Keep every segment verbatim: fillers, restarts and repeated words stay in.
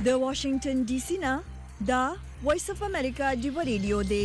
د واشنگټن ډي سي نه دا وایس اف امریکا دی رادیو دی.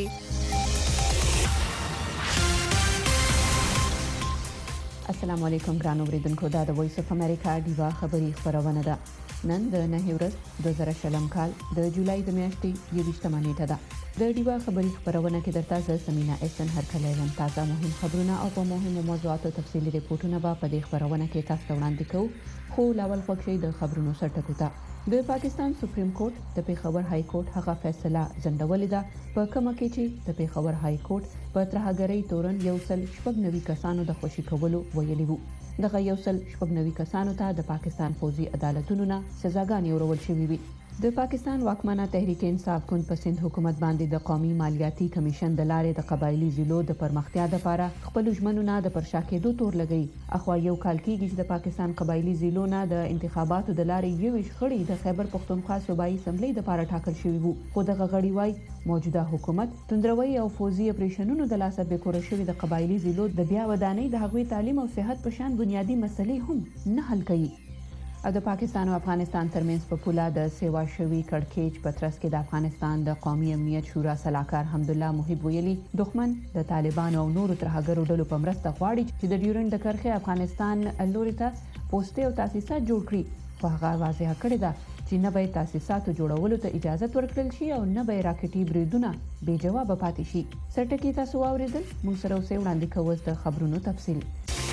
السلام علیکم ګران اوریدونکو، دا د وایس اف امریکا دی خبری خبرونه ده. نن د نه ورځ دوه زره شلم کال د جولای د میاشتې یوویشتمه نیټه ده. د دیوا خبری خبرونه کې درته زه سمینا احسان هر کله یم تازه مهم خبرونه او په مهمو موضوعاتو تفصیلي ریپورتونه به په دې خبرونه کې تاسو ته وړاندې کوو. خو لاول خوښي د خبرونو سرټکو ته. د پاکستان سپریم کورټ د پیښور های کورټ هغه فیصله ځنډولې ده په کومه کې چې د پیښور های کورټ په ترهګرۍ تورن یو سل شپږ نوي کسانو د خوشي کولو ویلي وو. دغه یو سل شپږ نوي کسانو ته د پاکستان فوزي عدالتونو نه سزاګانې ورول شوې وي. د پاکستان واکمنه تحریک انصاف کون په سند حکومت باندې د قومي مالیاتي کمیشن د لارې د قبایلی ضلعو د پرمختیا لپاره خپل ژمنو نه د پرشا کېدو تور لګی. اخوا یو کال کېږي چې د پاکستان قبایلی ضلعو نه د انتخاباتو د لارې یو شخړې د خیبر پختونخوا صوبایي اسمبلی لپاره ټاکل شوی وو. خو دغه غړي وای موجوده حکومت توندروي او فوزي اپریشنونو د لاسه به کور شوی د قبایلی ضلعو د بیا ودانۍ د هغوی تعلیم او صحت په شان بنیادی مسلې هم نه حل کوي. او د پاکستان او افغانستان ترمنځ په پوله د سیوا شوی کړکېچ په ترڅ کې د افغانستان د قومي امنیت شورا سلاکار حمدالله محب ویلي دښمن د طالبانو او نورو ترهګرو ډلو په مرسته غواړي چې د ډیورنډ د کرښې افغانستان لوري ته پوسټي او تاسیسات جوړ کړي. خو هغه واضح کړی ده چې نه به تاسیساتو جوړولو ته اجازه ورکړل شي او نه به راکټي بریدونه بې جواب پاتې شي. سرټکی تاسو واوریدل، موږ سره اوسې وړاندې کوو د خبرونو تفصیل.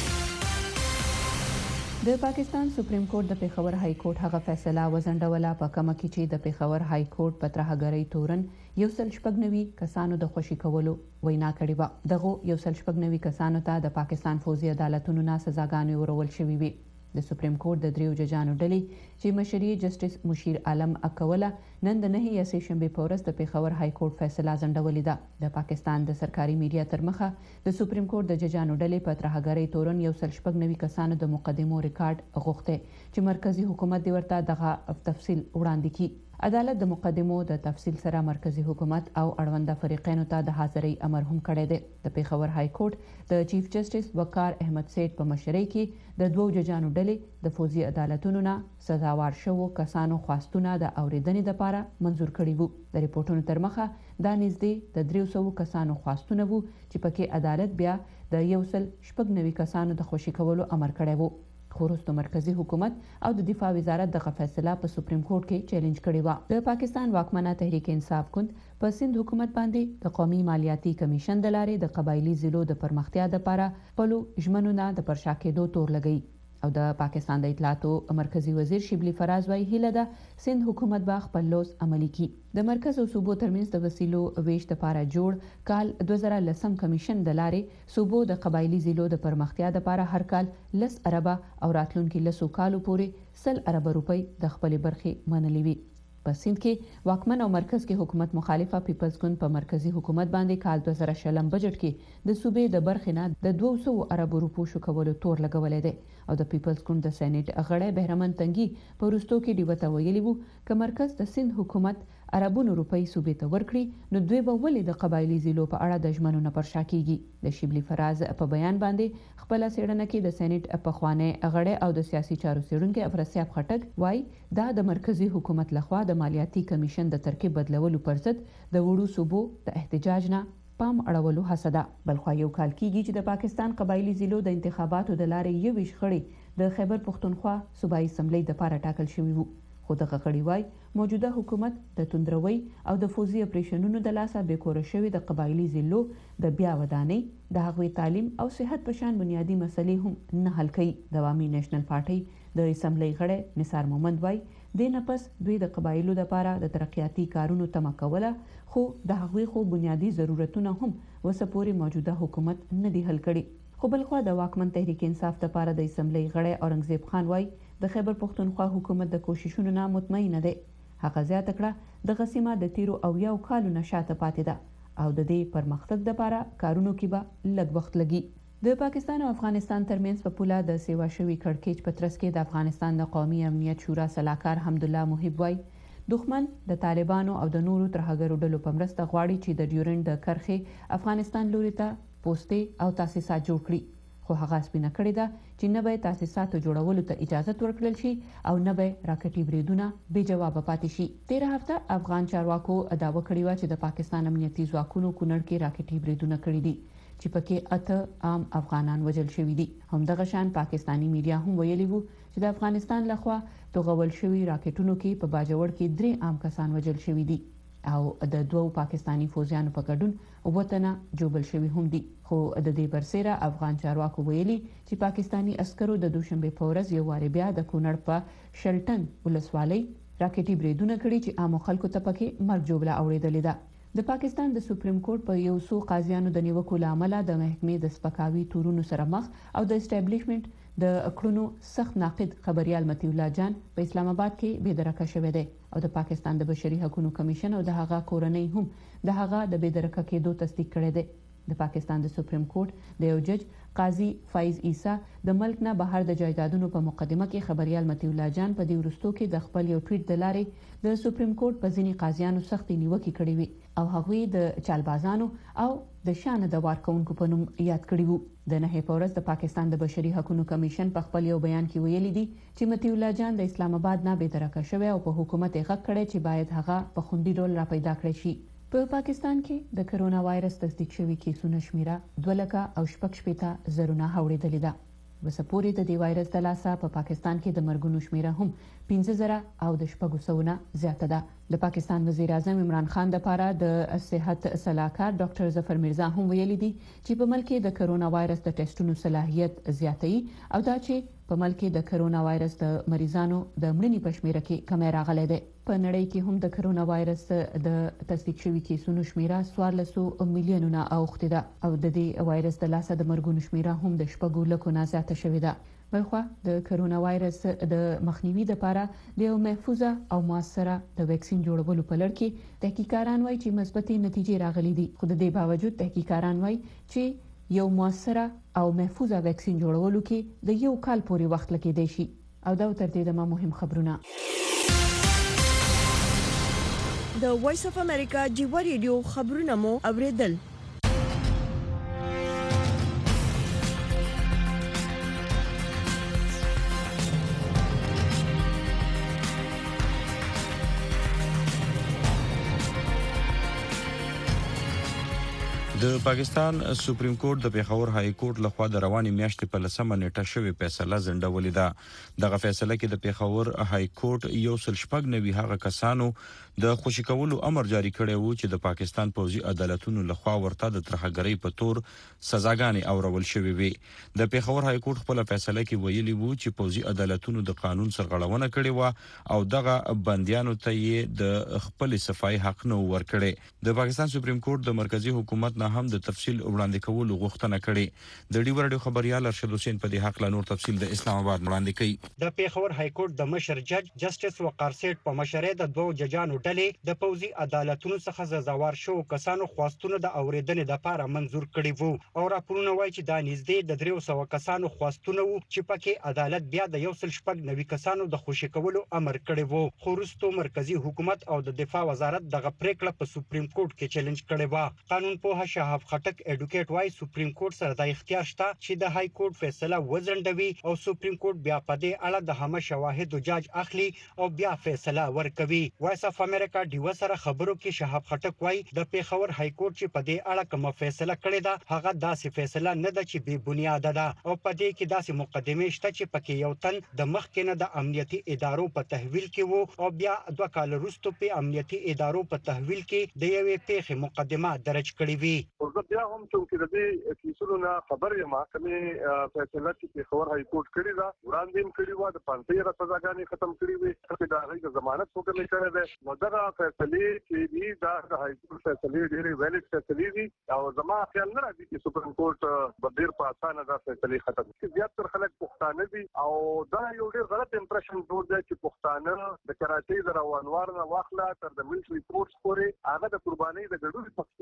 د پاکستان سپریم کورټ د پیښور های کورټ هغه فیصله وزنډوله په کومه کې چې د پیښور های کورټ په ترهګرۍ تورن یو سل شپږ نوي کسانو د خوشي کولو وینا کړې و. دغه یو سل شپږ نوي کسانو ته د پاکستان فوزي عدالتونو نه سزاګانې ورول شوې وي. د سپریم کورټ د دریو ججانو ډلې چې مشري جسټس مشیر عالم اکوله نن د نه یا سه شنبه په ورځ د پیښور های کورټ فیصله ځنډولې ده. د پاکستان د سرکاري میډیا تر مخه د سپریم کورټ د ججانو ډلې په ترهګرۍ تورن یو سل شپږ نوي کسانو د مقدمو ریکارډ غوښته چې مرکزی حکومت دی ورته دغه تفصیل وړاندې کړي. عدالت د مقدمو د تفصیل سره مرکزی حکومت او اړونده فریقینو ته د حاضرۍ امر هم کړی دی. د پیښور های کورټ د چیف جسټس وقار احمد سید په مشرۍ کې د دوو ججانو ډلې د فوزي عدالتونو نه سزاوار شوو کسانو خواستونه د اوریدنې لپاره منزور کړي وو. د ریپورتونو تر مخه دا نږدې د درې سوو کسانو خواستونه وو چې پکې عدالت بیا د یو سل شپږ نوي کسانو د خوشي کولو امر کړی وو. خو وروسته مرکزی حکومت او د دفاع وزارت دغه فیصله په سپریم کورټ کې چیلنج کړې و. د پاکستان واکمنه تحریک انصاف کون په سند حکومت باندې د قومي مالیاتي کمیشن د لارې د قبایلی ضلعو د پرمختیا لپاره خپل ژمنو نه د پرشا کېدو تور لګی. او د پاکستان د اطلاعاتو مرکزی وزیر شبلی فراز وايي هیله ده سند حکومت به خپل لوز عملی کړي. د مرکز او صوبو ترمنځ د وسیلو ویش لپاره جوړ کال دوه زره لسم کمیشن د لارې صوبو د قبایلی ضلعو د پرمختیا لپاره هر کال لس اربه او راتلونکي لسو کالو پورې سل اربه روپۍ د خپل برخې منلې وي. په سند کې واکمن او مرکز کې حکومت مخالفه پیپلز ګوند په مرکزی حکومت باندې کال دوه زره شلم بجټ کې د صوبې د برخې نه د دوه سوو اربو روپو شو کولو تور لګولې ده. او د پیپلز ګوند د سېنات غړی بهرمن تنګي په وروستو کې ډیوته ویلي وو چې مرکز د سند حکومت اربونو روپۍ صوبې ته ورکړي نو دوی به ولې د قبایلی ضلعو په اړه د ژمنو نه پرشا کیږي. د شبلی فراز په بیان باندې خپل سیړنه کې د سېنات په خوانه غړی او د سیاسي چارو سیړونکو افراسیاب خټک وای دا د مرکزی حکومت لخوا د مالیاتي کمیشن د ترکیب بدلولو پر ضد د وړو صوبو د احتجاج نه پام اړولو هڅه ده. بلخو یو کال کېږي چې د پاکستان قبایلی ضلعو د انتخاباتو د لارې یو شخړې د خیبر پختونخوا صوبایي اسمبلی لپاره ټاکل شوی وو. خو دغه غړي وای موجوده حکومت د توندروي او د فوزي اپریشنونو د لاسه به کور شوی د قبایلی ضلعو د بیا ودانۍ د هغوی تعلیم او صحت په شان بنیادی مسلې هم نه حل کوي. د عوامي نېشنل پارټي د اسمبلی غړی نثار محمد وای د نفس دوی د قبایلو لپاره د ترقیاتي کارونو تمه کوله خو د هغوی خو بنیادی ضرورتونه هم وسپوري موجوده حکومت نه دی حل کړي. خو بلخوا د واکمن تحریک انصاف لپاره د اسمبلی غړی اورنګزیب خان وای د خیبر پختونخوا حکومت د کوششونو نه مطمئنه ده. هغه زیاته کړه د غسیمه د تیرو او یو کالو نشاته پاتې ده او د دې پرمختګ لپاره کارونو کې به لږ وخت لګي. د پاکستان او افغانستان ترمنځ په پوله د سیوا شوی کړکېچ په ترڅ کې د افغانستان د قومي امنیت شورا سلاکار حمدالله محب وای دښمن د طالبانو او د نورو ترهګرو ډلو په مرسته غواړي چې د ډیورنډ د کرښې افغانستان لوري ته پوسټي او تاسیسات جوړ کړي. خو هغه سپینه کړې ده چې نه به تاسیساتو جوړولو ته اجازه ورکړل شي او نه به راکټي بریدونه بې جوابه پاتې شي. تیره هفته افغان چارواکو دعوه کړې و چې د پاکستان امنیتي ځواکونو کونړ کې راکټي بریدونه کړي دي چې پکې اته عام افغانان وژل شوي دي. همدغه شان پاکستانی میډیا هم ویلي وو چې د افغانستان لخوا توغول شوي راکټونو کې په باجوړ کې درې عام کسان وژل شوي دي او د دوو پاکستانی فوجیانو په ګډون وطن جوړل شوی هم دي. خو د دې برسره افغان چارواکو ویلي چې پاکستانی عسکرو د دوشنبه په ورځ یو واری بیا د کونړ په شلټن ولسوالۍ راکټي بریدونه کړي چې عام خلکو ته پکې مرګ جوړه اوریدلې ده. د پاکستان د سپریم کورټ په یو څو قاضیانو د نیوکو لامل د محکمې د سپکاوي تورونو سره مخ او د اسټابلیشمنت د کړونو سخت ناقد خبريال متي الله جان په اسلام آباد کې بېدرکه شوی دی او د پاکستان د بشري حقوقو کمیشن او د هغه کورنۍ هم د هغه د بېدرکه کېدو تصدیق کړی دی. د پاکستان د سپریم کورټ د یو جج قاضي فایز عیسی د ملک نه بهر د جایدادونو په مقدمه کې خبريال متي الله جان په دې ورستو کې د خپل یو ټویټ د لارې د سپریم کورټ په ځینی قاضیانو سختي نیوکې کړې وي او هغوی د چالبازانو او د شان د وارکونکو په نوم یاد کړی وو. د نه په ورځ د پاکستان د بشري حقوقو کمیشن په خپل یو بیان کې ویلي دي چې متي الله جان د اسلام آباد نه بېدرکه شوی او په حکومت یې غږ کړی چې باید هغه په خوندي ډول را پیدا کړی شي. په پاکستان کې د کرونا وایرس تصدیق شوی کیسونو شمیره دوه لکه او شپږ شپېته زرونه اوریدلې ده. وسپورې د دې وایرس د لاسه په پاکستان کې د مرګونو شمیره هم پنځه زره او د شپږو سوونه زیاته ده. د پاکستان وزیر اعظم عمران خان د پاره د صحت صلاحکار ډاکټر ظفر مرزا هم ویلي دي چې په ملک کې د کرونا وایرس د ټیسټونو صلاحیت زیاتوي او دا چې په ملک کې د کرونا وایرس د مریضانو د مړینې په شمیره کې کمی راغلی دی. په نړۍ کې هم د کرونا وایرس د تصدیق شوي کیسونو شمیره څوارلس میلیونونه اوښتې ده او د دې وایرس د لاسه د مرګونو شمیره هم د شپږو لکو نه زیاته شوې ده. بلخوا د کرونا وایرس د مخنیوي لپاره د یو محفوظه او موثره د ویکسین جوړولو په لړ کې تحقیقاتان وایي چې مثبتې نتیجې راغلي دي. خو د دې باوجود تحقیقاتان وایي چې یو موثره او محفوظه ویکسین جوړولو کې د یو کال پورې وخت لګیدای شي. او دا تر دې دمه مهم خبرونه. د وایس اف امریکا جیو ریډیو خبرونه مو اوریدل. د پاکستان سپریم کورټ د پیښور های کورټ لخوا د رواني میاشتې په لسمه نیټه شوې فیصله ځنډولې ده. دغه فیصله کې د پیښور های کورټ یو سل شپږ نوي هغه کسانو د خوشی کولو امر جاری کړی وو چې د پاکستان پوځي عدالتونو لخوا ورته د ترهګرۍ په تور سزاګانې اورول شوې وي. د پیښور های کورټ خپل فیصله کې ویلي وو چې پوځي عدالتونو د قانون سرغړونه کړې و او دغه بنديانو ته یې د خپل صفای حق نه ورکړي. د پاکستان سپریم کورټ د مرکزی حکومت نه هم د تفصیل وړاندې کولو غوښتنه کړې. د ډیو رادیو خبريال ارشد حسین په دې حق لا نور تفصیل د اسلام آباد وړاندې کوي. د پیښور های کورټ د مشر جج جسټس وقار سیټ په مشرۍ د دوه ججانو ډلې د پوځي عدالتونو څخه ززاوار شو کسانو خواستونه د اوریدنې لپاره منزور کړي وو او راپورونه وایي چې دا نږدې د درې سوه کسانو خواستونه وو چې پکې عدالت بیا د یو سل شپږ نوي کسانو د خوشی کولو امر کړی وو. خو وروسته مرکزی حکومت او د دفاع وزارت دغه پریکړه په سپریم کورټ کې چیلنج کړې و. قانون پوه شهاب خټک اډوکیټ وايي سپریم کورټ سره د اختیار شته چې د های کورټ فیصله وځنډوي او سپریم کورټ بیا په دې اړه د هم شواهد او جاج اخلي او بیا فیصله ورکوي. وایس اف امریکا ډیو سره خبرو کې شهاب خټک وايي د پیښور های کورټ چې په دې اړه کوم فیصله کړې ده هغه داسې فیصله نه ده چې بې بنیاده ده او په دې کې داسې مقدمه شته چې پکې یو تن د مخکنه د امنیتي ادارو په تحویل کې وو او بیا دوه کال وروسته په امنیتي ادارو په تحویل کې د یوې پیښې مقدمه درج کړې وي. بیا هم چې د دې کیسونو نه خبر یم کمې فیصله چې پیښور های کورټ کړی دا وړاندې کړی و د پانځه را سزاګانې ختم کړی وي چې دا غي ضمانت حکم کړی دی. نو دا فیصله چې دی دا د های کورټ فیصله ډېری ویلډ فیصله دي او زما خیال نه راځي چې سپریم کورټ به ډېر په اسانه دا فیصله ختم کړي. زیات تر خلک پښتانه دي او دا یو ډېر غلط امپریشن جوړ دی چې پښتانه د کراچۍ د روانوار نه واخله تر د ملټري فورس پورې هغه د قربانۍ د ګډون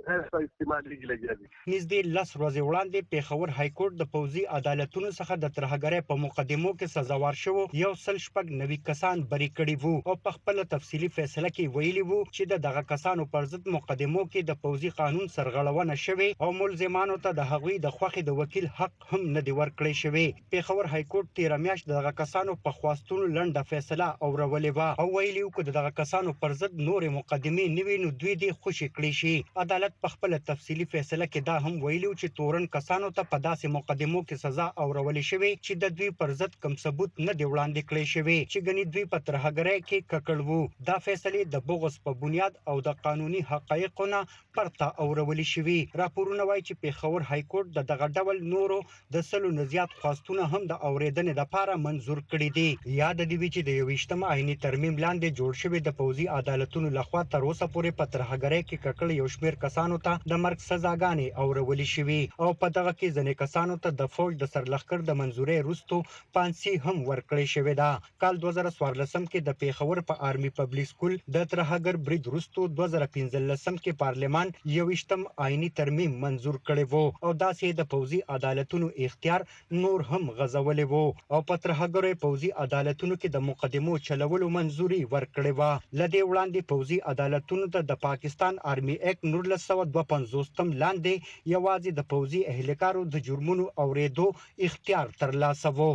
استعمالي لګیا دي. نږدې لس ورځې وړاندې پیښور های کورټ د پوځي عدالتونو څخه د ترهګرۍ په مقدمو کې سزاوار شوو یو سل شپږ نوي کسان بری کړي وو او په خپل تفصیلي فیصله کې ویلي وو چې د دغه کسانو پر ضد مقدمو کې د پوځي قانون سرغړونه شوې او ملزمانو ته د هغوی د خوښې د وکیل حق هم نه دی ورکړی شوی. پیښور های کورټ تیر میاشت دغه کسانو په خواستونو لنډه فیصله اورولې و او ویلي وو چې دغه کسانو پر ضد نور مقدمې نوي نو دوی دې خوشي کړی شي. عدالت په خپل تفصیلي فیصله کې دا هم ویلو چې تورن کسانو ته په داسې مقدمو کې سزا اورولې شوې چې د دوی پر ضد کوم ثبوت نه دی وړاندې کړی شوی چې ګنې دوی په ترهګرۍ کې ککړ وو. دا فیصله د بغض په بنیاد او د قانوني حقایقو نه پرته اورولې شوی. راپورونه وایي چې پیښور های کورټ د دغه ډول نورو د سلو نه زیات خواستونه هم د اورېدنې لپاره منظور کړي دي. یاد دی چې د یوویشتم آئینی ترمیم لاندې جوړ شوی د پوځي عدالتونو لخوا تر اوسه پورې په ترهګرۍ کې ککړ یو شمېر کسانو ته د مرګ سزاګانې اورولې شوې او په دغه کې ځینې کسانو ته د فوج د سرلښکر د منظورۍ وروسته پانسي هم ورکړې شوې ده. کال دوه زره څوارلسم کې د پیښور په آرمي پبلک سکول د ترهګر برید وروسته دوه زره پنځلسم کې پارلمان یوویشتم آئینی ترمیم منظور کړی وو او داسې د پوځي عدالتونو اختیار نور هم غځولی وو او په ترهګرو پوځي عدالتونو کې د مقدمو چلولو منظوري ورکړې وه. له دې وړاندې پوځي عدالتونو ته د پاکستان آرمي اکټ نولس سوه دوه پنځوستم لاندې یوازې د پوځي اهلکارو د جرمونو اورېدو اختیار ترلاسه وو.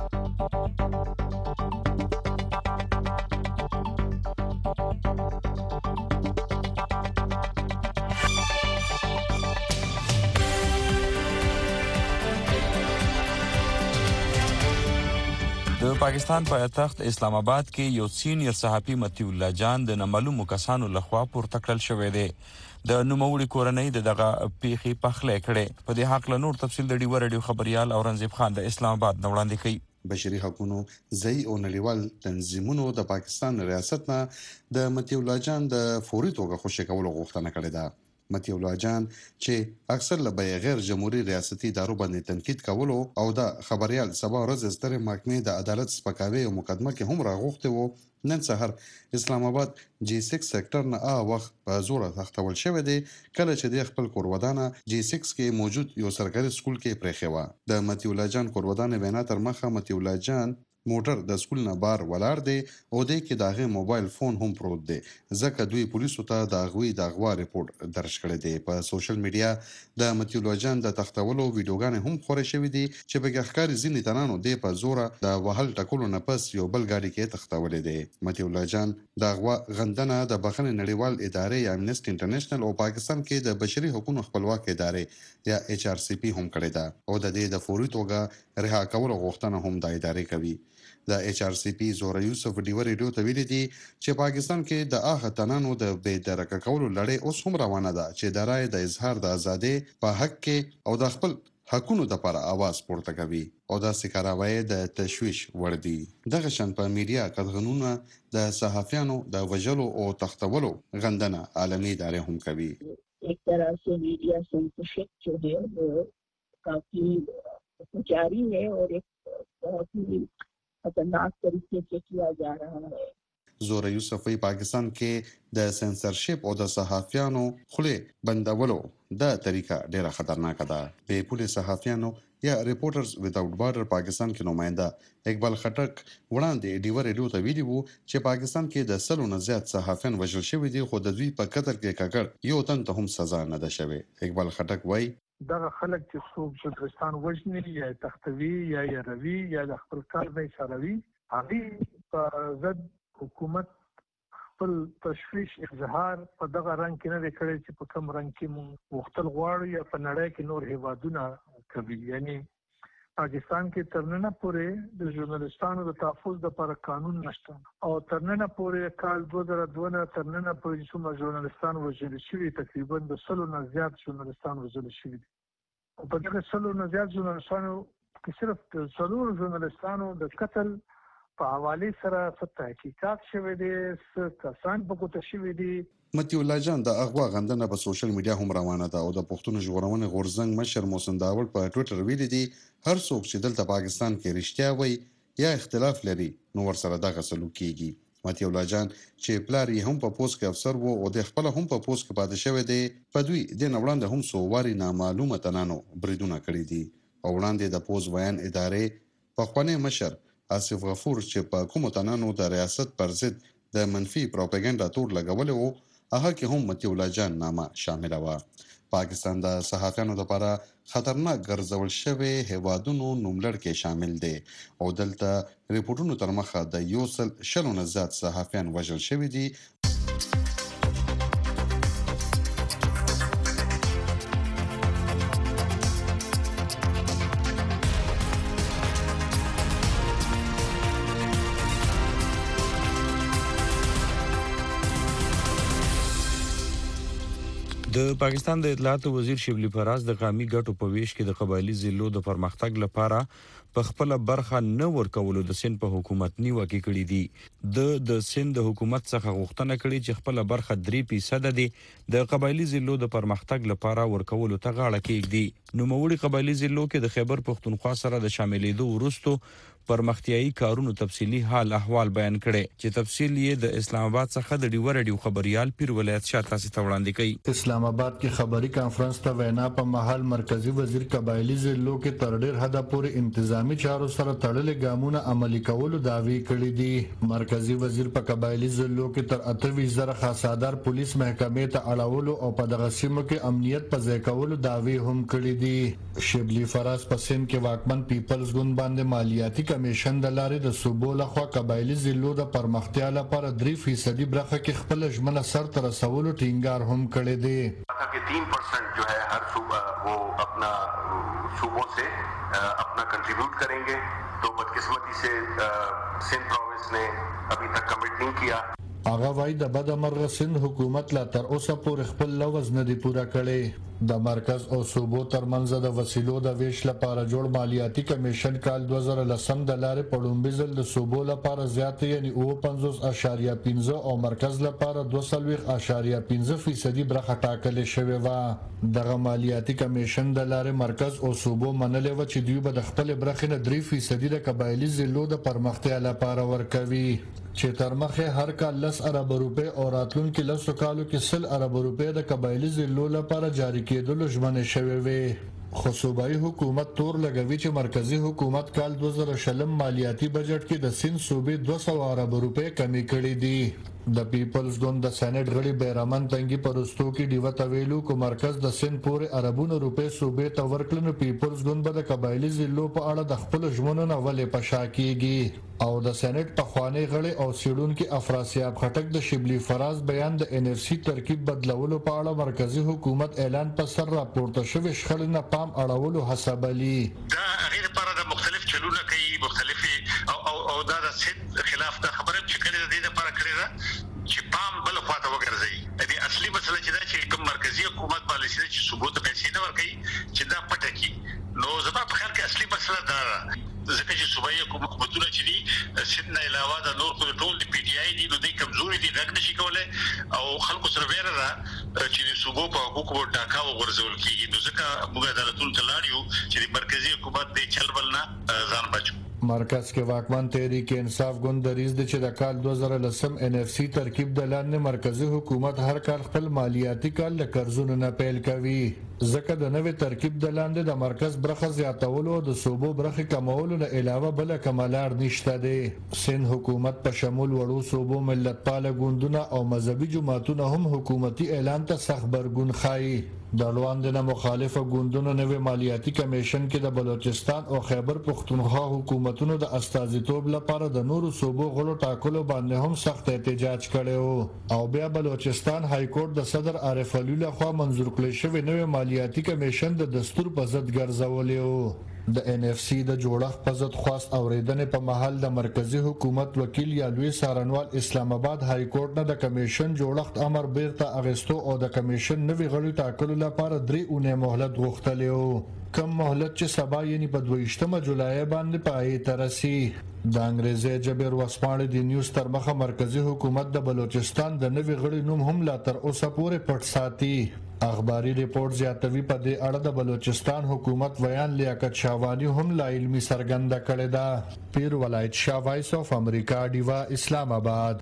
د پاکستان پایتخت اسلام آباد کې یو سینیر صحافي متی الله جان د نامعلومو کسانو لخوا پورته کړل شوی دی. د نوموړي کورنۍ د دغه پیښې پخلی کړې. په دې هکله نور تفصیل د ډیوه راډیو خبریال اورنګزیب خان د اسلام آباد نه وړاندې کوي. بشري حقوقو ځای او نړیوال تنظیمونو د پاکستان ریاست نه د متی الله جان د فوري توګه خوشي کولو غوښتنه کړې ده. متی الله جان چې اکثر له غیر جمهوریت ریاستي ادارو باندې تنقید کولو او د خبريال سبا ورځ ستر محکمې د عدالت سپکاوي او مقدمه کې هم راغوښته وو. نن سحر اسلام آباد جی سکس سیکټر نه ا وخت په زور تختول شوی دی کله چې د خپل کورودانه جی سکس کې موجود یو سرکاري سکول کې پرېخي و. د متی الله جان کورودانه وینا تر مخه متی الله جان موټر د سکول نه بار ولاړ دی او د کې داغه موبایل فون هم پروت دی ځکه دوی پولیسو ته د غوي د غوا ریپورت درج کړی دی. په سوشل میډیا د متی الله جان د تختولو ویډیوګانې هم خوري شوې دي چې په ښکاری ځینې تنانو دی په زوره د وهل ټکولو نه پس یو بل ګاډي کې تختولې دی. متی الله جان د غوا غندنه د بخښنې نړیوال ادارې یا امنیسټي انټرنیشنل او پاکستان کې د بشري حقوقو خپلواک ادارې یا ایچ آر سی پی هم کړی ده او د دې د فوري توګه رها کولو غوښتنه هم د ادارې کوي. د ایچ آر سی پی زوره یوسف ډیوه ریډیو ته ویلي دي چې پاکستان کې د هغه تنانو د بې درکه کولو لړۍ اوس هم روانه ده چې د رایې د اظهار د ازادۍ په حق کې او د خپل حقونو لپاره आवाज پورته کوي او دا سکاراوی د تشویش ور دي. دغه شان په میډیا قدغنونه د صحافیانو د وجلو او تختولو غندنه عالمي ادارې هم کوي. एक तरह से मीडिया सेंसरशिप जो है वो काफी जारी है और एक बहुत ही खतरनाक तरीके से किया जा रहा है. زوره یوسف وی پاکستان کې د سنسرشپ او د صحافیانو خله بندولو د طریقه ډیره خطرناکه ده. د پولیس صحافیانو یا ریپورټرز ویداوټ بارډر پاکستان کې نماینده اقبال خټک وړاندې ډیوه ریډیو ته ویلي وو چې پاکستان کې د سلو نه زیات صحافیان وژل شوي دي خو د دوی په قتل کې ککړ یو تن ته هم سزا نه ده شوې. اقبال خټک وای دغه خلک چې څوک ژورنالستان وژني یا تختوي یا یاروي یا د خپل کار نه اشاروي هغه په ضد حکومت خپل تشویش اظهار په دغه رنګ کې نه کړي چې په کوم رنګ کې مو وختل غواړي یا په نړۍ کې نور هیوادونه کوي. یعنی پاکستان کې ترننه پورې د ژورنالستانو د تحفظ لپاره قانون نشته او ترننه پورې کال دوه زره دوه نه ترننه پورې څومره ژورنالستان وژل شوي تقریبا د سلو نه زیات ژورنالستان وژل شوي دي. په دغه سلو نه زیات ژورنالستانو کې صرف د څلورو ژورنالستانو د قتل په حواله سره تحقیقات شوي دي څه کسان په کوته شوي دي. متی الله جان د اغوا غندنه په سوشل میډیا هم روانه ده او د پښتون ژغورنې غورزنګ مشر محسن داول په ټوئیټر ویلي دي هر څوک چې دلته پاکستان کې رښتیا وایي یا اختلاف لري نو ورسره دغه سلوک کیږي متي الله جان چې پلار یې هم په پوسټ کې افسر وو او د خپل هم په پوسټ کې پاتې شوی دی په دوی د نوړاند هم سو واري نامعلومه تنانو بریدونه کړی دي او وړاندې د پوز بیان ادارې په خوانه مشر آصف غفور چې په کوم تنانو د ریاست پر ضد د منفي پروپاګاندا تور لګول وو هغه کې هم متي الله جان نامه شامل و پاکستان د صحافیانو لپاره خطرناک ګرځول شوی هوادونو نوملړ کې شامل دي او دلته ریپورتونو تر مخه د یو سل شلو نه زیات صحافیان وژل شوی دي د پاکستان د اطلاعات وزیر شبلی فراز د قومي ګټو په ویش کې د قبایلی ضلعو د پرمختګ لپاره په خپل برخه نه ورکولو د سند په حکومت نیوکه کړې دي د د سند د حکومت څخه غوښتنه کړې چې خپل برخه درې فیصد دي د قبایلی ضلعو د پرمختګ لپاره ورکولو ته غاړه کېږدي نو موړي قبایلی ضلعو کې د خیبر پختونخوا سره د شاملېدو وروسته پرمختیايي کارونو تفصیلی حال احوال بیان کړي چې تفصیل یې د اسلام آباد څخه د ډیور ډیو خبريال پیر ولایت شاته ستو وړاندې کړي اسلام آباد کې خبري کانفرنس ته وینا په محل مرکزی وزیر قبایلی ضلعو کې تر ډیر حد پورې انتظامی چارو سره تړلې ګامونه عملي کولو داوی کړي دي مرکزی وزیر په قبایلی ضلعو کې تر اته زره خاصادار پولیس محکمې ته اړولو او په دغه سیمو کې امنیت په ځای کولو داوی هم کړي دي شبلی فراز په سند کې واکمن پیپلز ګوند باندې مالیاتي کمیشن د لارې د صوبو لخوا قبایلی ضلعو د پرمختیا لپاره درې فیصدي برخه کې خپل ژمنه سر ته رسولو ټینګار هم کړی دی कि तीन परसेंट जो है हर सूबा वो अपना सूबों से अपना कंट्रीब्यूट करेंगे तो बदकिस्मती से सिंध प्रोविंस ने अभी तक कमिट नहीं किया هغه وای د بدمرغه سند حکومت لا تر اوسه پورې خپل لوز نه دی پورا کړي د مرکز او صوبو ترمنځ د وسیلو د ویش لپاره جوړ مالیاتي کمیشن کال دوه زره لسم د لارې پړومبي ځل د صوبو لپاره زیات یعنی او پنځوس اشاریه پنځه او مرکز لپاره دوه سلويخ اشاریه پنځه فیصدي برخه ټاکل شوی و دغه مالیاتي کمیشن د لارې مرکز او صوبو منلې و چې دوی به د خپل برخه نه درې فیصدي د قبایلی ضلعو د پرمختیا لپاره ورکوي چې تر مخه هر کال لس ارب روپے او راتلونکو لسو کالو کې سل ارب روپے د قبایلی ضلعو لپاره جاری کېدل ژمنه شوی وي خو صوبایي حکومت تور لګوي چې مرکزی حکومت کال دوه زره شلم مالیاتي بجټ کې د سند صوبې دوه سوه ارب روپے کمی کړې دي د پیپلز ګوند د سېنات غړي بیرمن تنګي پرستو کې دیو تویلو کو مرکز د سند پورې اربونو روپے صوبې ته ورکړنو پیپلز ګوند به د قبایلی ضلعو په اړه د خپل ژمنو نه ولې پشا کیږي او د سېنات په خوانې غړي او سیډونکو افراسیاب خټک د شبلی فراز بیان د ان اف سي ترکیب بدلولو په اړه مرکزی حکومت اعلان په سر راپورته شوی شخړ نه پام اړولو حسابلی دا غیر لپاره د مختلف چلونه کوي مختلفي او او, او دا د سند خلاف د خبره چې کړي د دې لپاره کړی دا چې پام بل خواته وګرځي د اصلي مسله چې دا چې کوم مرکزی حکومت پالیسي چې ثبوت پیسې نه ورکړي چې دا پټه کی نو زما په خیال کې اصلي مسله دا ده ځکه چې صوبایي حکومتونه چې دي سند نه علاوه د نور خو ټول د پی ټی آی دي نو د کمزوري دي غږ نشي کولای او خلکو سره ویره ده چې د صوبو په حقوقو ډاکا وغورځول کیږي نو ځکه موږ عدالتونو ته لاړ یو چې د مرکزی حکومت د چلبل نه ځان بچو مرکز کې واکمن تحریک انصاف ګوند دریز د چې د کال دوه زره لسم ان اف سی ترکیب د لاندې مرکزی حکومت هر کال خپل مالیاتي کال له قرضونو نه پیل کوي ځکه د نوې ترکیب د لاندې د مرکز برخه زیاتولو د صوبو برخه کمولو نه علاوه بل کمالار نشته دی سند حکومت په شمول وړو صوبو ملتپاله ګوندونه او مذهبي جماعتونه هم حکومتي اعلان ته سخت برګون خایي د لوند نه مخالفه ګوندونو نوې مالیاتي کمیشن کې د بلوچستان او خیبر پختونخوا حکومتونو د استازیتوب لپاره د نورو صوبو غړو ټاکلو باندې هم سخت احتجاج کړي او بیا بلوچستان های کورټ د صدر عارف علي لخوا منظور کړی شوی نوې مالیاتي کمیشن د دستور په ضد ګرځولې د ان اف سی د جوړښت په ضد خواست اوریدنې په محل د مرکزی حکومت وکیل یا لوی سارنوال اسلام آباد های کورټ نه د کمیشن جوړښت امر بیرته اغستو او د کمیشن نوې غړي ټاکلو لپاره درې اونۍ مهلت غوښتلې کم مهلت چې سبا یعنی په دویشتمه جولای باندې پای ته رسي د انګریزي جبر وسپاړې د نیوز تر مخه مرکزی حکومت د بلوچستان د نوې غړي نوم هم لا تر اوسه پورې پټ ساتي اخباري ریپورت زیاتوي په دې اړه د بلوچستان حکومت ویان لیاقت شاوانی هم لا علمي سرګنده کړې ده. پیر ولایت شاه وایس اف امریکا ډیوا اسلام آباد.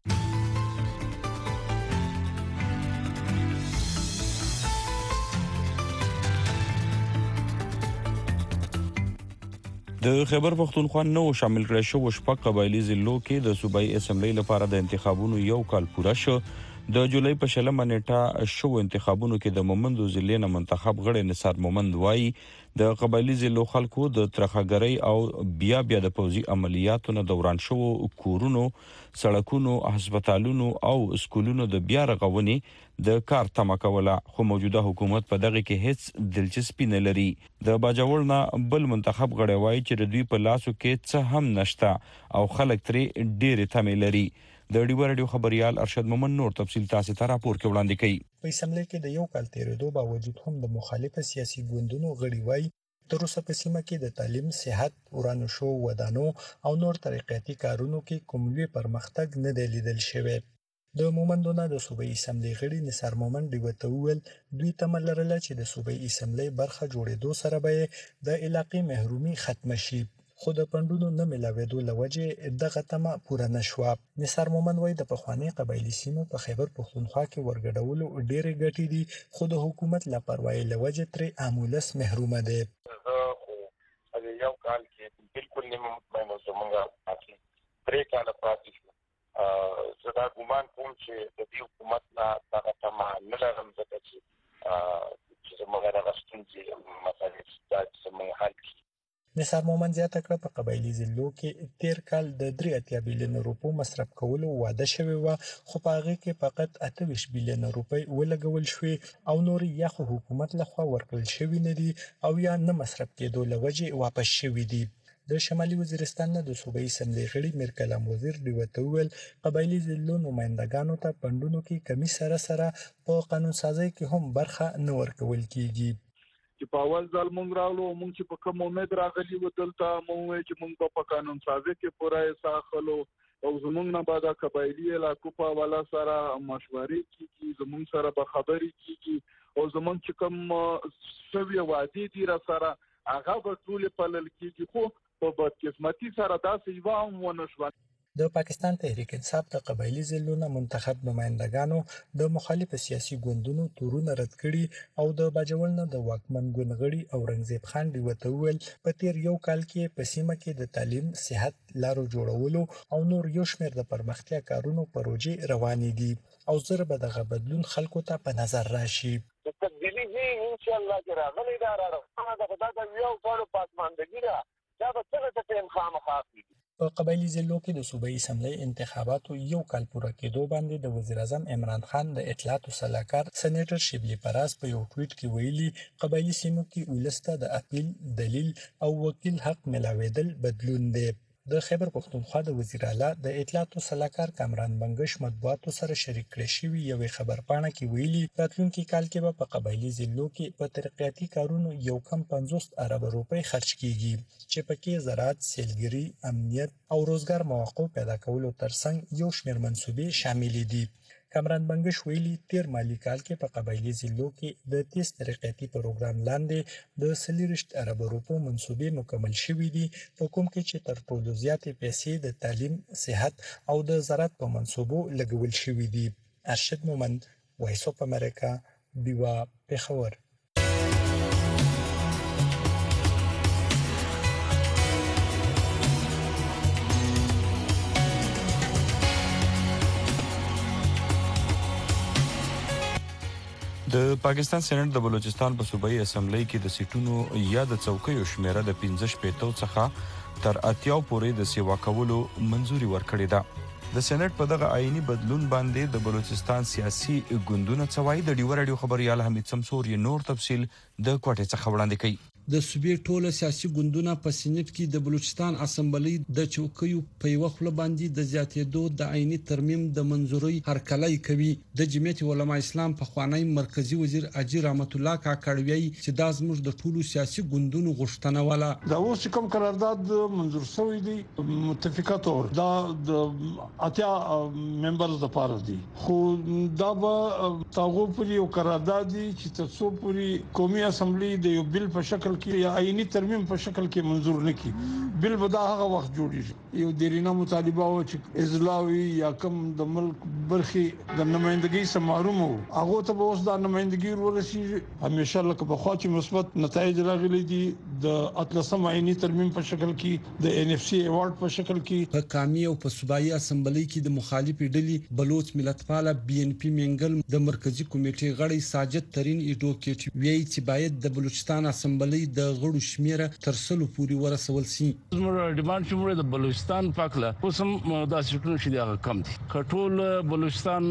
د خیبر پختونخوا نو شامل کړی شو شپږ قبایلی ضلعو کې د صوبایي اسمبلی لپاره د انتخابونو یو کال پوره شو. د جولای په شلمه نیټه شو انتخابونو کې د مومندو ضلع نه منتخب غړي نثار مومند وایي د قبایلی ضلعو خلکو د ترخګرۍ او بیا بیا د پوځي عملیاتو نه دوران شو کورونو، سړکونو، هسپتالونو او سکولونو د بیا رغونې د کار تمه کوله، خو موجوده حکومت په دغه کې هیڅ دلچسپي نه لري. د باجوړ نه بل منتخب غړي وایي چې د دوی په لاسو کې څه هم نشته او خلک ترې ډېرې تمې لري. د ډیوا رادیو خبريال ارشد مومن نور تفصیل تاسو ته راپور کې وړاندې کوي. په اسمبلی کې د یو کال تیرېدو باوجود هم د مخالفه سیاسي ګوندونو غړي وایي تر اوسه په سیمه کې د تعلیم، صحت، ورانو شو ودانو او نور ترقیاتي کارونو کې کوم لوی پرمختګ نه دی لیدل شوی. د مومندونو د صوبایي اسمبلی غړي نثار مومند دی وته ویل دوی تمه لرله چې د صوبایي اسمبلی برخه جوړېدو سره به د علاقې محرومي ختم شي. خو د پندونو نه ملاوېدو لوجه دغه تمه پوره نشوه. نثار مومند وایي د پخواني قبایلی سیمو په خیبر پختونخوا کې ورګډولو ډېرې ګټې دي، خو د حکومت لاپروايي لوجه ترې عامولس محرومه دی. زه یو کال کې بالکل نیمه مطمئن زمونږ اخلي درې کاله پاتې شو. زه دا ګومان کوم چې د دې حکومت نه دغه تمه نه لرم ځکه چې زمونږ دغه ستونزې مسایل دا زمونږ حل کړي. نثار مومند زیاته کړه په قبایلی ضلعو کې تیر کال د درې اتیا بیلیونه روپو مصرف کولو وعده شوی و، خو په هغه کې فقط اته ویشت بیلیونه روپۍ ولګول شوې او نور یا خو حکومت لخوا ورکړل شوي نه دي او یا نه مصرف کېدو له وجې واپس شوي دي. د شمالي وزیرستان نه د صوبایي اسمبلی غړي میر کلام وزیر دی وته ویل قبایلی ضلعو نمائندګانو ته پندونو کې کمی سره سره په قانون سازي کې هم برخه نه ورکول کیږي. چې په اول ځل مونږ راغلو مونږ چې په کوم امید راغلي و دلته مونږ چې مونږ په قانون سازي کې پوره حصہ اخلو او زمونږ نه بعد قبایلی علاقو په حواله سره مشورې کیږي، زمونږ سره به خبرې کیږي او زمونږ چې کوم سوي وعدې دي را سره هغه به ټول پلل کیږي، خو په بدقسمتي سره داسې یو هم ونه شوه. د پاکستان تحریک انصاف د قبایلی ضلعو نه منتخب نمائندګانو د مخالف سیاسي ګوندونو تورونه رد کړي او د باجوړ نه د واکمن ګوند غړي اورنګزیب خان دی وته ویل په تیر یو کال کې په سیمه کې د تعلیم، صحت، لارو جوړولو او نور یو شمېر د پرمختیا کارونو پروژې روانې دي او زر به دغه بدلون خلکو ته په نظر راشي. د تبدیلی دي ان شاء الله چې راغلي دا راغله دا خدای د یو کال پاسماندګي ده دا به څنګه ته خامخا په قبایلی ضلعو کې د صوبایي اسمبلی انتخاباتو یو کال پوره کېدو باندې د وزیر اعظم عمران خان د اطلاعاتو سلاکار سېنیټر شبلی پراس په یو ټویټ کې ویلي قبایلی سیمو کې ولسته د اپیل، دلیل او وکیل حق ملاوېدل بدلون دی. د خیبر پختونخوا د وزیر اعلی د اطلاعاتو سلاکار کامران بنگش مطبوعاتو سره شریک کړی شوی یو خبرپاڼه کې ویلي راتلونکي کال کې به په قبایلی ضلعو کې په ترقیاتي کارونو یو کم پنځوس ارب روپۍ خرج کیږي چې پکې زراعت، سیلګري، امنیت او روزګار مواقع پیدا کولو ترڅنګ یو شمېر منصوبې شامل دي. کامران بنگش ویلي تیر مالی کال کې په قبایلی ضلعو کې د تیز ترقیاتي پروګرام لاندې د څلوېښت ارب روپو منصوبې مکمل شوي دي په کوم کې چې تر ټولو زیاتې پیسې د تعلیم، صحت او د زراعت په منصوبو لګول شوي دي. ارشد مومند، وایس اف امریکا، ډیوا پېښور. د پاکستان سېنات د بلوچستان په صوبایي اسمبلی کې د سیټونو یا د څوکیو شمیره د پنځه شپېتو څخه تر اتیا پورې د سیوا کولو منځوري ورکړې ده. د سېنات په دغه آئینی بدلون باندې د بلوچستان سیاسي ګوندونه څه وایي د ډیوا رادیو خبريال حمید سمسور یې نور تفصیل د کوټې څخه وړاندې کوي. د صوبې ټوله سیاسي ګوندونه په سینټ کې د بلوچستان اسمبلی د چوکیو په یو خپل باندې د زیاتېدو د عیني ترمیم د منځوري هرکلی کوي. د جمعیت علماء اسلام په خوانی مرکزی وزیر اجي رحمت الله کاکړوي چې دا زموږ د ټولو سیاسي ګوندونو غوښتنه ولا. دا اوس کوم قرارداد منظور شوی دی متفقه تور دا د اتیا ممبرز د پاره دي خو دا به تاغو پوری او قرارداد دي چې تاسو پوری قومي اسمبلی د یو بل په شکل کې یا عیني ترمیم په شکل کې منظور نکي بل به دا هغه وخت جوړیږي. یو دیرینه مطالبه او چې ازلاوي یا کم د ملک برخي د نمائندګۍ سماروم هغه ته اوس د نمائندګۍ ورسیږي همیشه لکه په خوا چې مثبت نتایج راغلي دي د اتلسم عیني ترمیم په شکل کې د ان اف سي ایوارډ په شکل کې. په کامی او په صوبایي اسمبلی کې د مخالفې ډلې بلوچ ملتپاله بي ان پی منګل د مرکزی کمیټې غړي ساجد ترين ایډوکیټ ویي چې باید د بلوچستان اسمبلی د غړو شمیره تر سلو پورې ورسول شي. زموږ ډیماند چې موږ د بلوچستان پاکله اوسم د سټونو شي دا کم دي کټول بلوچستان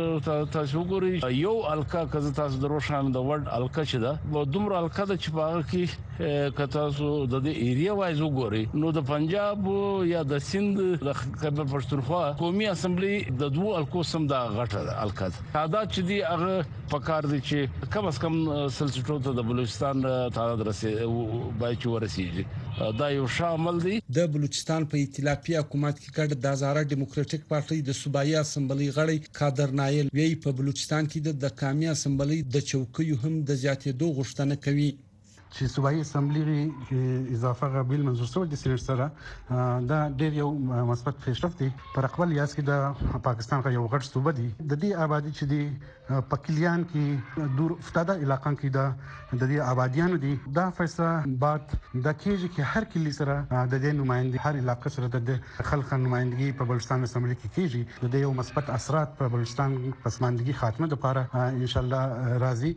تاسو ګوري یو الکا کزه تاسو دروښان د ورډ الکا چې دا دومره الکا د چپاغه کې کتاسو د دې ایریا وایز وګوري نو د پنجاب یا د سند د خیبر پښتونخوا قومي اسمبلی د دوه الکو سم دا غټه الکا دا چې دی هغه پکار دي چې کم از کم سلسټو ته د بلوچستان تعداد رسي بای چې ورسیږي دا یو شامل دی. د بلوچستان په ائتلافي حکومت کې ګډ د هزاره ډیموکراټک پارټي د صوبایي اسمبلی غړي قادر نایل وی په بلوچستان کې د قومي اسمبلی د چوکیو هم د زیاتېدو غوښتنه کوي. چې صوبایي اسمبلی اضافه غبیل منظور شو د سینټ سره دا ډېر یو مثبت پیشرفت دی. پر خپل یاس کې د پاکستان کا یو غټ صوبه دی د دې آبادی چې دی پکلیان کې دور افتاده علاقو کې دا د دې آبادیانو دي دا فیصله بعد د کېږي چې هر کلی سره د دې نمائندګي هر علاقې سره د خلک نمائندګي په بلوچستان اسمبلی کې کېږي. د دې یو مثبت اثرات په بلوچستان پسماندګي خاتمه لپاره ان شاء الله راځي.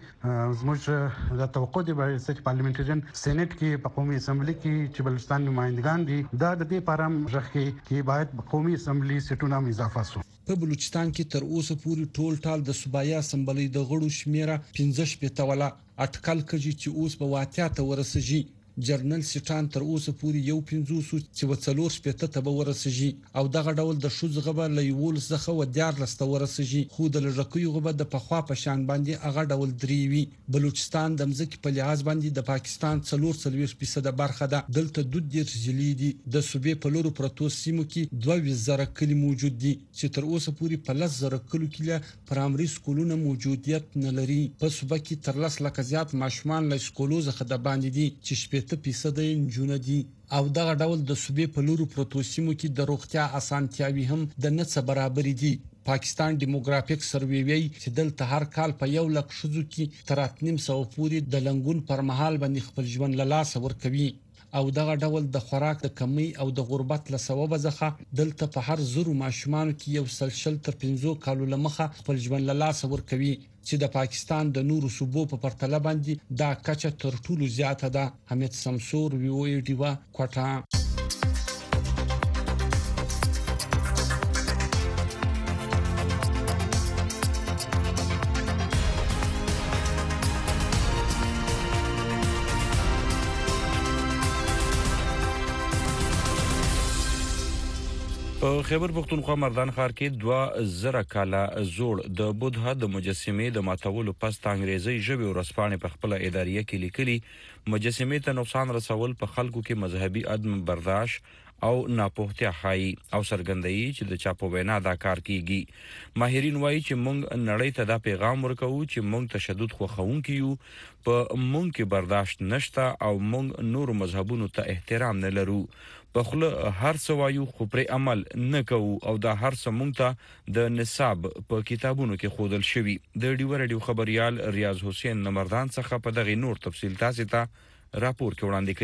زموږ د توقع دی چې پارلیمنټریان سېنات کې په قومي اسمبلی کې چې بلوچستان نمائندګان دي دا د دې پرم ځخه کې باید په قومي اسمبلی سټونه اضافه شي. په بلوچستان کې تر اوسه پورې ټول ټال د صوبایي اسمبلی د غړو شمیره پنځه شپږ ولا اټکل کړي چې اوس په واقعیا ته ورسېږي. جرنل سټان تر اوسه پورې یو پنځوس چې وڅلور شپته ته به ورسېږي او دغه ډول د شوز غبه لېول زخه و دیار لسته ورسېږي خو د لږکیو غبه د پخوا په شان باندې هغه ډول دریوي. بلوچستان د مځکې په لحاظ باندې د پاکستان څلور څلويخ فیصد برخه ده. دلته د ډیر ځلې دي د صوبې په لورو پروتو سیمو کې دوه زره کلی موجود دي چې تر اوسه پورې په لس زره کلو کې پرایمري سکولونه موجودیت نه لري. په صوبې کې تر لس لک زیات ماشومان له سکولو څخه د باندې دي چې شپږ فیصد نجونه دي او دغه ډول د صوبې په لورو پروتو سیمو کې د روغتیا اسانتیاوي هم د نڅ برابر دي. پاکستان ډیموګرافیک سروې وی چې دلته هر کال په یو لک شذو کې تر اتنیم سو پورې د لنګون پر مهال باندې خپل ژوند له لاس ورکوي او دغه ډول د خوراک د کمی او د غربت له سبب ځخه دلته په هر زرو ماشومان کې یو سلسل تر پنځو کالو لمخه خپل ژوند له لاس ورکوي چې د پاکستان د نورو صوبو په پرتله باندې دا کچه تر ټولو زیاته ده. حمید سمسور وی او ای ډیوا کوټه. په خیبر پختونخوا مردان ښار کې دوه زره کاله زوړ د بودا د مجسمې د ماتولو پس د انګریزي ژبې ورسپانې په خپل اداریه کې لیکلي مجسمې ته نقصان رسول په خلکو کې مذهبي عدم برداشت او ناپوهتیا خای او سرګندۍ چې د چاپو وینا دا کار کیږي. ماهرین وایي چې موږ نړۍ ته دا پیغام ورکوو چې موږ تشدد خوښونکي یو په موږ کې برداشت نشته او موږ نور مذهبونو ته احترام نه لرو. په خله هر څه وایو خو پر عمل نه کوو او دا هر څه مونږ ته د نصاب په کتابونو کې خودل شوی. د ډیو رادیو خبريال ریاض حسین نمردان څخه په دغه نور تفصیل تاسو ته راپور کې وړاندې کړي.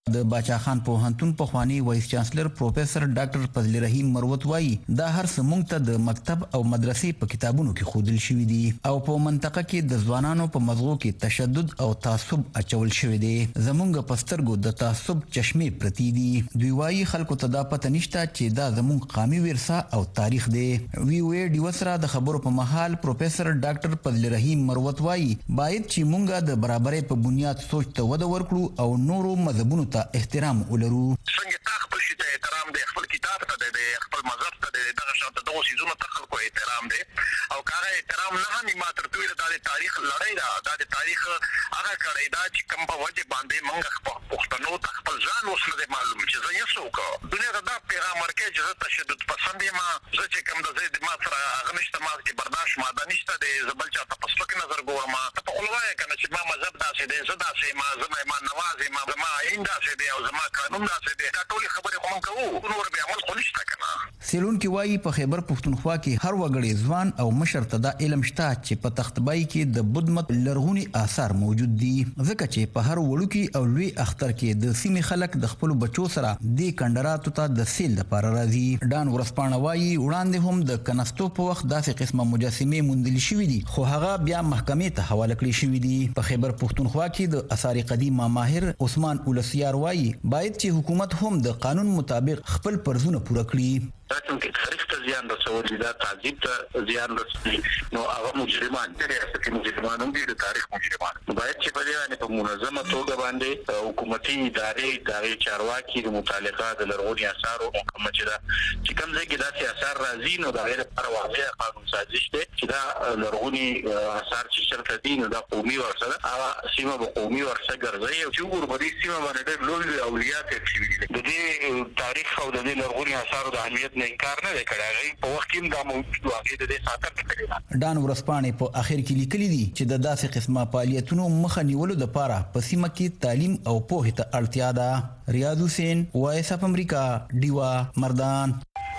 د باچا خان پوهنتون په خواني وایس چانسلر پروفیسور ډاکټر فضل رحیم مروت وایي دا هر څه مونږ ته د مکتب او مدرسې په کتابونو کې خودل شوی دي او په منطقه کې د ځوانانو په مزغو کې تشدد او تعصب اچول شوی دی زمونږ په سترګو د تعصب چشمه پرتی دي دوی وایي خلکو ته دا پته نشته چې دا زمونږ قومي ورثه او تاریخ دی وی وې ډي وسره د خبرو په محل پروفیسور ډاکټر فضل رحیم مروت وایي باید چې مونږ د برابرۍ په بنیاد سوچ ته وده ورکړو او نورو مذهبونو ته احترام ولرو څنګه تا خپل شي ته احترام دی خپل کتاب ته دی خپل مذهب ته دی دغه شاته دغه سيزونه ته خلکو احترام دی او کاغه احترام نه هم ما تر تویل د تاریخ لړۍ دا د تاریخ هغه کړی دا چې کوم په وجه باندې موږ خپل پښتنو ته خپل ځان وسله معلوم چې زه یې څوک دنیا ته دا پیغام ورکړي چې تشدد پسند ما زه چې کوم د زید ما سره غنښت ما کې برداشت ماده نشته دی زبل چا ته پسلک نظر ګورم ته په خلوای کنه چې ما مذهب داسې دی زه داسې ما زما ایمان نواز ما زما ایندا سي دی او زما قانون داسې دی دا ټول خبرې کوم کوو نور به عمل خو نشته کنه سیلون کې وایي په خیبر پښتونخوا کې هر وګړي ځوان او مشر ته دا علم شته چې په تختبای کې د بدمت لرغونی آثار موجود دي ځکه چې په هر وړوکی او لوی اختر کې د سیمې خلک د خپل بچو سره د کندراتو ته د سیل لپاره راځي ډان ورسپانه وایي وړاندې هم د کنستو په وخت داسې قسمه مجسمه موندل شوې دي خو هغه بیا محکمې ته حواله کړې شوې دي په خیبر پښتونخوا کې د آثار قدیمه ماهر عثمان اولسیار وایي باید چې حکومت هم د قانون مطابق خپل پرځونه پوره کړي راځم کې تاریخ ته زیان رسول دا تعذيب ته زیان رسول نو هغه مجرمان دي ریاستي مجرمان هم دي د تاریخ مجرمان باید چې په دې باندې په منظمه توګه باندې حکومتي ادارې ادارې چارواکي د متعلقه د لرغوني آثار او محکمه چې دا چې کوم ځای کې داسې آثار راځي نو دا غیر پر واضح قانون سازش دی چې دا لرغوني آثار چې شرط دي نو دا قومي ورثه ده هغه سیمه به قومي ورثه ګرځي او چې وربدي سیمه باندې د لوی اولیاء ته شي د دې تاریخ او د لرغوني آثار د اهمیت نه انکار نه وکړای په وخت کې دا موجود واقع د دې ساتنه کوي ډان ورسپانې په اخر کې لیکلي دي چې د داسې قسمه فعالیتونو مخه نیولو لپاره په سیمه کې تعلیم او پوهه ته اړتیا ده ریاض حسین وایس اف امریکا دیوا مردان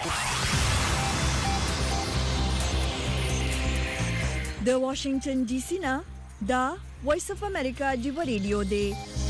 د واشنگټن ډي سي نه دا وایس اف امریکا دیوا ریډیو دی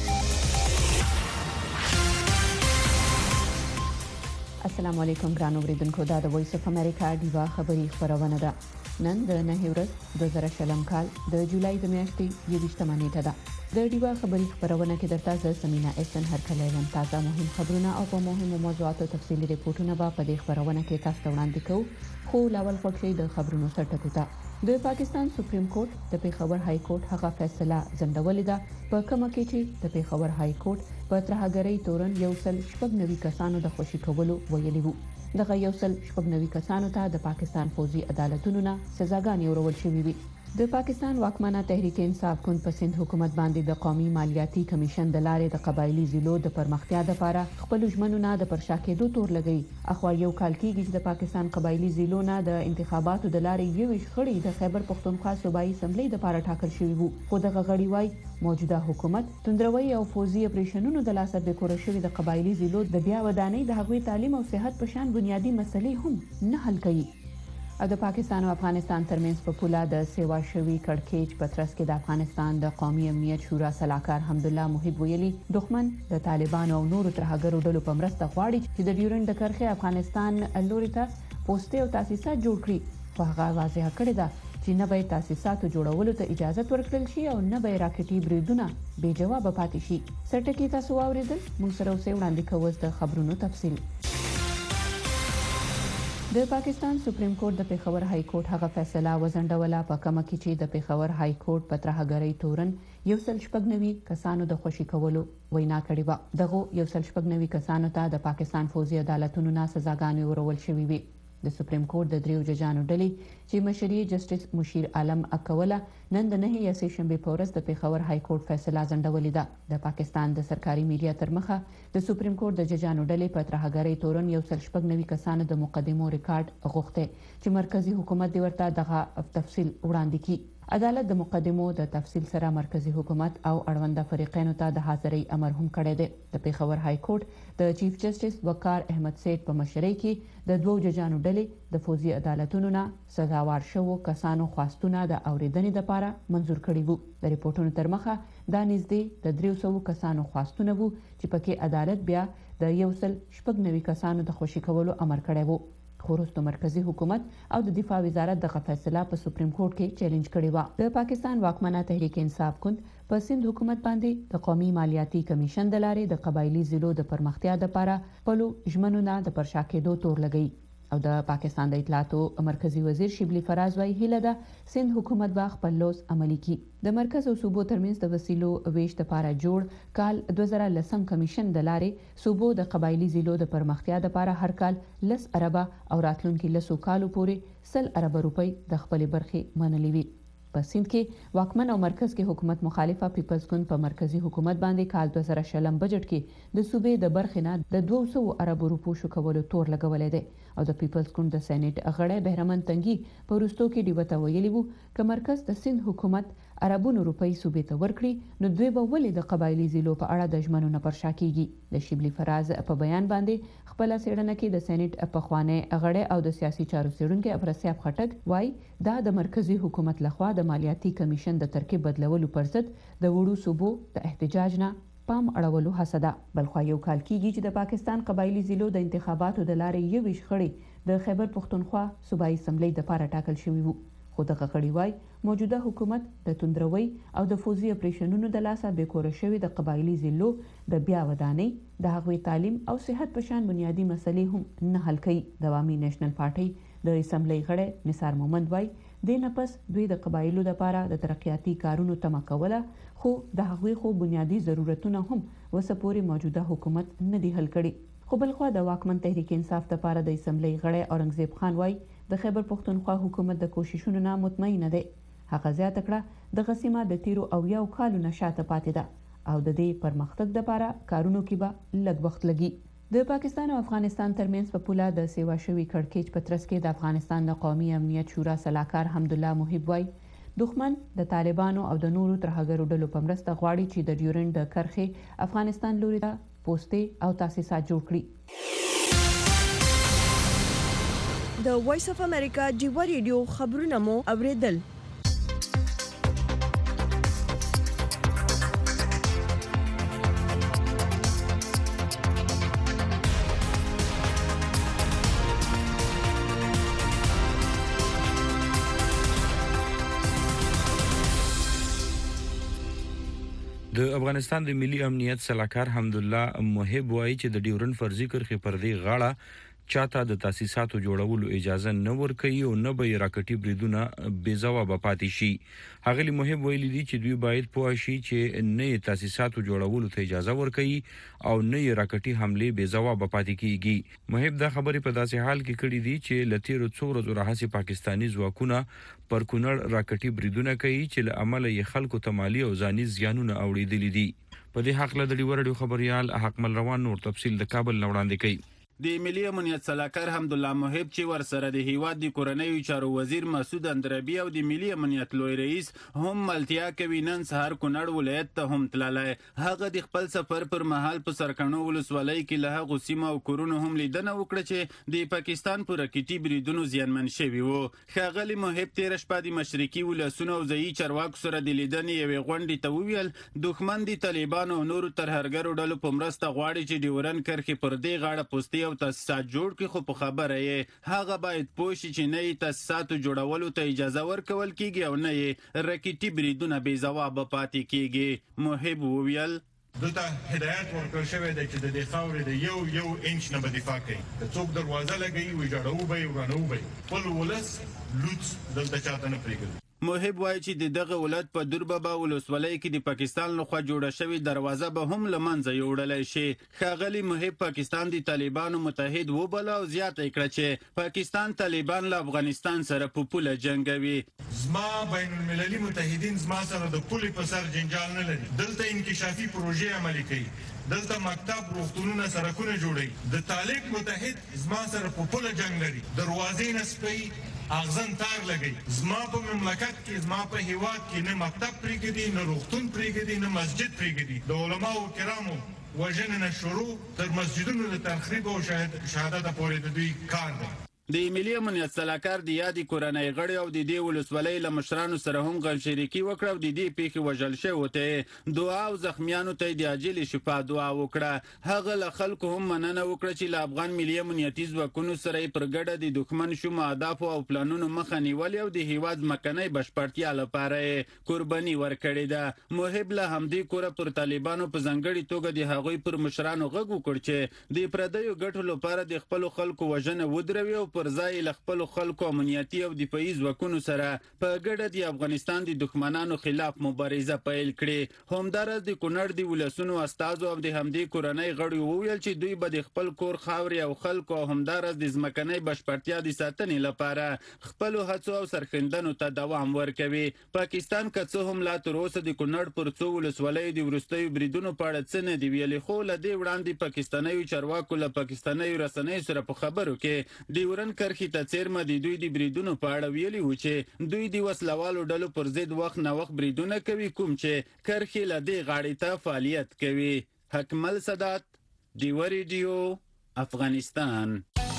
السلام علیکم ګران اوریدونکو دا د وایس اف امریکا دیوا خبری خبرونه ده نن د نه ورځ دوه زره شلم کال د جولای د میاشتې یویشتمه نیټه ده د دیوا خبری خبرونه کې درته زه سمینا احسان هر کله یم تازه مهم خبرونه او په مهمو موضوعاتو تفصیلي ریپورتونه به په دې خبرونه کې تاسو ته وړاندې کوو خو لاول پکې د خبرونو سرټکو ته د پاکستان سپریم کورټ د پیښور های کورټ هغه فیصله ځنډولې ده په کومه کې چې د پیښور های کورټ په ترهګرۍ تورن یو سل شپږ نوي کسانو د خوشي کولو ویلي وو دغه یو سل شپږ نوي کسانو ته د پاکستان فوزي عدالتونو نه سزاګانې ورول شوې وي د پاکستان واکمنه تحریک انصاف کون په سند حکومت باندې د قومي مالیاتي کمیشن د لارې د قبایلی ضلعو د پرمختیا لپاره خپل ژمنو نه د پرشا کېدو تور لګي اخو یو کال کېږي چې د پاکستان قبایلی ضلعو نه د انتخاباتو د لارې یو شخړې د خیبر پښتونخوا صوبایي اسمبلی لپاره ټاکل شوی وو خو دغه غړي وای موجوده حکومت توندروي او فوزي اپریشنونو د لاسه د کور شوی د قبایلی ضلعو د بیا ودانۍ د هغوی تعلیم او صحت په شان بنیادی مسلې هم نه حل کوي او د پاکستان او افغانستان ترمنځ په پوله د سیوا شوی کړکېچ په ترڅ کې د افغانستان د قومي امنیت شورا سلاکار حمدالله محب ویلي دښمن د طالبانو او نورو ترهګرو ډلو په مرسته غواړي چې د ډیورنډ د کرښې افغانستان لوري ته پوسټي او تاسیسات جوړ کړي خو هغه واضح کړی ده چې نه به تاسیساتو جوړولو ته اجازه ورکړل شي او نه به راکټي بریدونه بې جواب پاتې شي سرټکی تاسو واوریدل موږ سره اوسې وړاندې کوو د خبرونو تفصیل د پاکستان سپریم کورټ د پیښور های کورټ هغه فیصله وزنډوله په کومه کې چې د پیښور های کورټ په ترهګرۍ تورن یو سل شپږ نوي کسانو د خوشي کولو وینا کړې و دغه یو سل شپږ نوي کسانو ته د پاکستان فوزي عدالتونو نه سزاګانې ورول شوې وي د سپریم کورټ د دریو ججانو ډلې چې مشري جسټس مشیر عالم اکوله نن د نه یا سه شنبه په ورځ د پیښور های کورټ فیصله ځنډولې ده د پاکستان د سرکاري میډیا تر مخه د سپریم کورټ د ججانو ډلې په ترهګرۍ تورن یو سل شپږ نوي کسانو د مقدمو ریکارډ غوښته چې مرکزی حکومت دی ورته دغه تفصیل وړاندې کړي عدالت د مقدمو د تفصیل سره مرکزی حکومت او اړونده فریقینو ته د حاضرۍ امر هم کړی دی. د پیښور های کورټ د چیف جسټس وقار احمد سید په مشرۍ کې د دوو ججانو ډلې د فوزي عدالتونو نه سزاوار شوو کسانو خواستونه د اوریدنې لپاره منزور کړي وو. د ریپورتونو تر مخه دا نږدې د درې سوو کسانو خواستونه وو چې پکې عدالت بیا د یو سل شپږ نوي کسانو د خوشي کولو امر کړی وو. خو وروسته مرکزی حکومت او د دفاع وزارت دغه فیصله په سپریم کورټ کې چیلنج کړې وه. د پاکستان واکمنه تحریک انصاف ګوند په سند حکومت باندې د قومي مالیاتي کمیشن د لارې د قبایلی ضلعو د پرمختیا لپاره خپلو ژمنو نه د پرشا کېدو تور لګوي. او د پاکستان د اطلاعاتو مرکزی وزیر شبلی فراز وايي هیله ده سند حکومت به خپل لوز عملی کړي. د مرکز او صوبو ترمنځ د وسیلو ویش لپاره جوړ کال دوه زره لسم کمیشن د لارې صوبو د قبایلی ضلعو د پرمختیا لپاره هر کال لس اربه او راتلونکي لسو کالو پورې سل اربه روپۍ د خپل برخې منلې وي. په سند کې واکمن او مرکز کې حکومت مخالفه پیپلز ګوند په مرکزی حکومت باندې کال دوه زره شلم بجټ کې د صوبې د برخې نه د دوه سوو اربو روپو شو کولو تور لګولې ده. او د پیپلز ګوند د سېنات غړی بهرمن تنګي په وروستو کې ډیوته ویلي وو چې مرکز د سند حکومت اربونو روپۍ صوبې ته ورکړي نو دوی به ولې د قبایلی ضلعو په اړه د ژمنو نه پرشا کیږي. د شبلی فراز په بیان باندې خپل سیړنه کې د سېنات پخوانی غړی او د سیاسي چارو څېړونکي افراسیاب خټک وایي دا د مرکزی حکومت لخوا د مالیاتي کمیشن د ترکیب بدلولو پر ضد د وړو صوبو د احتجاج نه پام اړولو هڅه ده. بلخو یو کال کېږي چې د پاکستان قبایلی ضلعو د انتخاباتو د لارې یو ویش غړي د خیبر پښتونخوا صوبایي اسمبلی لپاره ټاکل شوي وو. خو دغه غړي وایي موجوده حکومت د توندروي او د فوزي اپریشنونو د لاسه بیکوره شوي د قبایلی ضلعو د بیا ودانۍ د هغوی تعلیم او صحت په شان بنیادی مسلې هم نه حل کوي. د عوامي نېشنل پارټۍ د اسمبلی غړی نثار مومند وایي د نفس دوی د قبایلو لپاره د ترقیاتي کارونو تمه کوله خو د هغوی خو بنیادی ضرورتونه هم وسه پورې موجوده حکومت نه دی حل کړي. خو بلخوا د واکمن تحریک انصاف لپاره د اسمبلی غړی اورنګزیب خان وایي د خیبر پښتونخوا حکومت د کوششونو نه مطمئنه دی. هغه زیاته کړه د غسیمه د تیرو او یو کالو نه شاته پاتې ده او د دې پرمختګ لپاره کارونو کې به لږ وخت لګي. د پاکستان او افغانستان ترمنځ په پوله د سیوا شوي کړکېچ په ترڅ کې د افغانستان د قومي امنیت شورا سلاکار حمدالله محب وایي دښمن د طالبانو او د نورو ترهګرو ډلو په مرسته غواړي چې د ډیورنډ د کرښې افغانستان لوري ته پوسټې او تاسیسات جوړ کړي. د وایس اف امریکا ډیوا ریډیو خبرونه مو اوریدل. د افغانستان د ملي امنیت سلاکار حمدالله محب وایي چې د ډیورنډ فرضي کرښې پر دې غاړه چاته د تاسیساتو جوړولو اجازه نه ورکوي او نه به راکټي بریدونه بې ځوابه پاتې شي. هغه محب ویلي دي چې دوی باید پوه شي چې نه تاسیساتو جوړولو ته اجازه ورکوي او نه راکټي حمله بې ځوابه پاتې کیږي. محب دا خبرې په داسې حال کې کړې دي چې لتیرو څو ورځو راهیسې پاکستانی ځواکونه پر کونړ راکټي بریدونه کوي چې له امله یې خلکو ته مالی او ځاني زیانونه اوریدلي دي. په دې حق له ډیوا ریډیو خبريال حکمل روان نور تفصیل د کابل وړاندې کوي. د ملي امنیت سلاکار حمدالله محب چې ورسره د هیواد د کورنیو چارو وزیر مسعود اندربی او د ملي امنیت لوی رئیس هم ملتیا کوي نن سهار کونړ ولایت ته هم تللی. هغه د خپل سفر پر مهال په سرکڼو ولسوالۍ کې له هغو سیمو او کورونو هم لیدنه وکړه چې د پاکستان په راکټي بریدونو زیانمن شوي وو. ښاغلي محب تېره شپه د مشرقي ولسونو او ځایي چارواکو سره د لیدنې یوې غونډې ته وویل دښمن د طالبانو او نورو ترهګرو ډلو په مرسته غواړي چې ډیورنډ کرښې پر دې غاړه پوستې او تاسیسات جوړ کړي. خو په خبره یې هغه باید پوه شي چې نه یې تاسیساتو جوړولو ته اجازه ورکول کیږي او نه یې راکټي بریدونه بې ځوابه پاتې کیږي. محب وویل دلته هدایت ورکړل شوی دی چې د دې خاورې د یو یو انچ نه به دفاع کوي. که څوک دروازه لګوي ویجاړوو به یې ورانوو به یې خپل ولس لوڅ دلته چاته نه پرېږدي. محب وایي چې د دغه ولایت په دوربابا ولسوالۍ کې د پاکستان لخوا جوړه شوې دروازه به هم له منځه یوړلی شي. ښاغلي محب پاکستان د طالبانو متحد وبله او زیاته یې کړه چې پاکستان طالبان له افغانستان سره په پوله جنګوي. زما بین المللي متحدین زما سره د پولې په سر جنجال نه لري. دلته انکشافي پروژې عملي کوي. دلته مکتب روغتونونه سرکونه جوړوي. د طالب متحد زما سره په پوله جنګ لري. دروازې نه سپي اغزن تار لګي زما په مملکت کې زما په هیواد کې نه مکتب پرېږدي نه روغتون پرېږدي نه مسجد پرېږدي د علماو کرامو وژنه شروع تر مسجدونو د تخریب او شهادت پورې د دوی کار دی. د ملي امنیت سلاکار د یادې کورنۍ غړي او د دې ولسوالۍ له مشرانو سره هم غمشریکي وکړه او د دې پیښې وژل شویو ته دعا او زخمیانو ته د عاجلې شفا دعا وکړه. هغه له خلکو هم مننه وکړه چې له افغان ملي امنیتي ځواکونو سره یې پر ګډه د دښمن شومو اهدافو او پلانونو مخه نیولې او د هیواد ځمکنۍ بشپړتیا لپاره یې قرباني ورکړې ده. محب له همدې کوره پر طالبانو په ځانګړې توګه د هغوی پر مشرانو غږ وکړ چې د پردیو ګټو لپاره د خپلو خلکو وژنه ودروي او پر ځای له خپلو خلکو امنیتي او دفاعي ځواکونو سره په ګډه د افغانستان د دښمنانو خلاف مبارزه پیل کړې. همداراز د کونړ د ولسونو استازو او د همدې کورنۍ غړو وویل چې دوی به د خپل کور خاورې او خلکو او همداراز د ځمکنۍ بشپړتیا د ساتنې لپاره خپلو هڅو او سرښندنو ته دوام ورکوي. پاکستان که څه هم لا تر اوسه د کونړ پر څو ولسوالیو د وروستیو بریدونو په اړه څه نه دي ویلي، خو له دې وړاندې پاکستانیو چارواکو له پاکستانیو رسنیو سره په خبرو کې د ورن کرښې ته څیرمه د دوی د بریدونو په اړه ویلي وو چې دوی د وسلوالو ډلو پر ضد وخت نه وخت بریدونه کوي، کوم چې کرښې له دې غاړې ته فعالیت کوي. حکمل سادات، ډیوه ریډیو، افغانستان.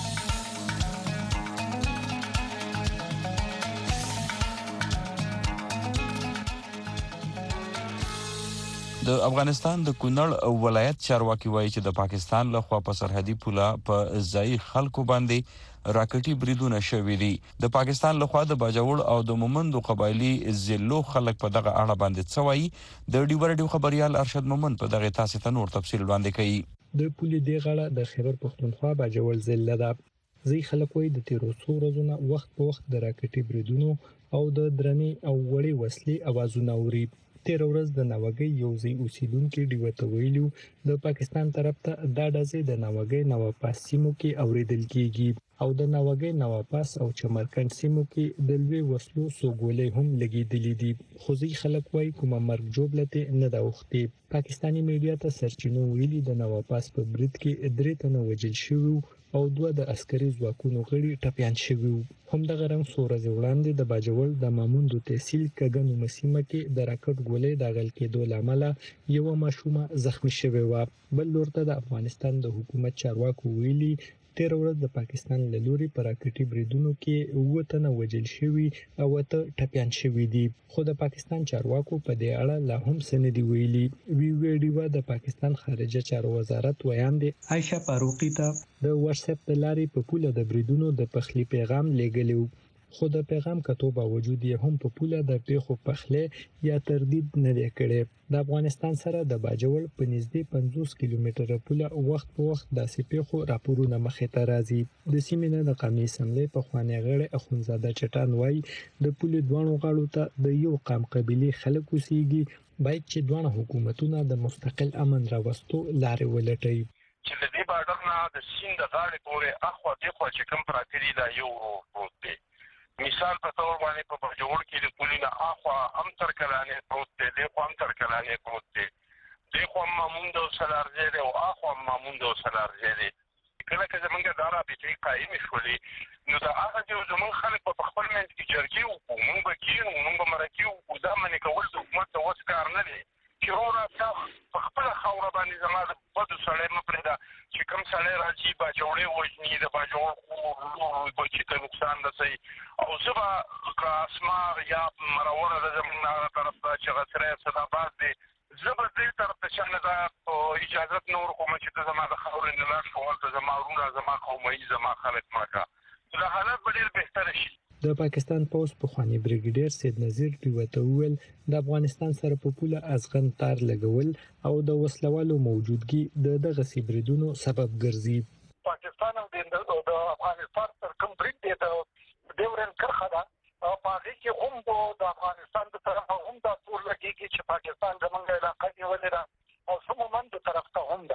د افغانستان د کونړ ولایت چارواکي وایي چې د پاکستان لخوا په سرحدي پوله په ځای خلکو باندې راکټي بریدونه شوي دي. د پاکستان لخوا د باجوړ او د مومندو قبایلی ضلعو خلک په دغه اړه باندې څه وایي، د ډیوه ریډیو خبريال ارشد مومند په دغه تاسو ته نور تفصیل وړاندې کوي. د پولې دی غاړه د خیبر پښتونخوا باجوړ ضلع ده. ځي خلک وایي د تیرو څو ورځې وخت په وخت د راکټي بریدونو او د درنې او وړې وسلې اوازونه اوري. تیر ورځ د ناوګي یو ځای اوسیدونکو ډیوه ته ویلو د پاکستان طرف ته دا ډزې د ناوګي نواپاس سیمو کې اوریدل کیږي او د ناوګي نواپاس او چمرکند سیمو کې د لوی وسلو سوګولې هم لګیدلې دي. خو ځي خلک وایي کومه مرګ جوړلته نه دا وختي. پاکستانی میډیا ته سرچینو ویلي د نواپاس په برید کې درې تنه وژل شوي او دوه د عسکري ځواکونو غړي ټپيان شوي. همدغه رنګ سورز وړاندې د باجوړ د ماموندو تحصیل کګنو مسیمه کې د راکټ ګولې د غل کېدو لامل یو ماشومه زخمی شوی و. بل لورته د افغانستان د حکومت چارواکو ویلي تیر ورځ د پاکستان له لوري پر راکټي بریدونو کې وته نه وژل شوی او ته ټپيان شوی دي. خو د پاکستان چارواکو په دې اړه لا هم څه نه دی ویلي. وی ویډیو د پاکستان خارجه چارو وزارت ویاندې عائشه فاروقی ته د واتس اپ د لارې په پوله د بریدونو د پخلی پیغام لېږلی، خو د پیغام کتو باوجود یې هم په پوله د پیښو پخلی یا تردید نه دی کړی. د افغانستان سره د باجوړ په نږدې پنځوس کیلومتره پوله وخت په وخت داسې پیښو راپورونه مخې ته راځي. د سیمې نه د قومي اسمبلی پخوانی غړی اخونزاده چټان وایي د پولې دوانو غاړو ته د یو قام قبيلي خلک اوسېږي، باید چې دوه حکومتونه د مستقل امن راوستو لارې ولټوي. چې د دې بارډر نه د سیند غاړې پورې اخوا دغه چې کوم پراتی دا یو پروت دی. مثال په تور باندې په باجوړ کې د پولینه اخوا هم تر کلانه پروت دی، د خو هم تر کلانه پروت دی، د خو ماموند او سلارځي دی او اخوا ماموند او سلارځي دی. کله چې زمونږ دارا به قائم شولې نو دا هغه چې زمونږ خلک په خپل منځ کې جرګي او مونږ به کېنو مونږ به مرکه او دا منې کول د حکومت د وس کار نه دی. چې ورو په خپل خوره باندې زما د بدو سړی مه پرېږده چې کوم سړی راځي باجوړې وژني، د باجوړ بچي ته نقصان رسوي. او زه به که اسمار یا مروره د زمونږ هغه طرف ته چې غسری صداباد دی، زه به دې طرف ته چا نه دا اجازت نه ورکوم چې ته زما د خاورې نه لاړ شو، هلته زما وروڼه، زما قومي، زما خلک مه کړه. دا حالت به ډېر بهتره شي. د پاکستان پوز پخوانی بریګیډیر سید نذیر ډیوه ته وویل د افغانستان سره په پوله ازغن تار لګول او د وسلوالو موجودګي د دغه بریدونو سبب ګرځي. پاکستان او د افغانستان سره کوم برید دی د ډیورن کرخه ده او په هغه کې هم د افغانستان د طرف هم دا پور لګیږي چې پاکستان زمونږ علاقه نیولې ده او سمومن د طرف ته هم ده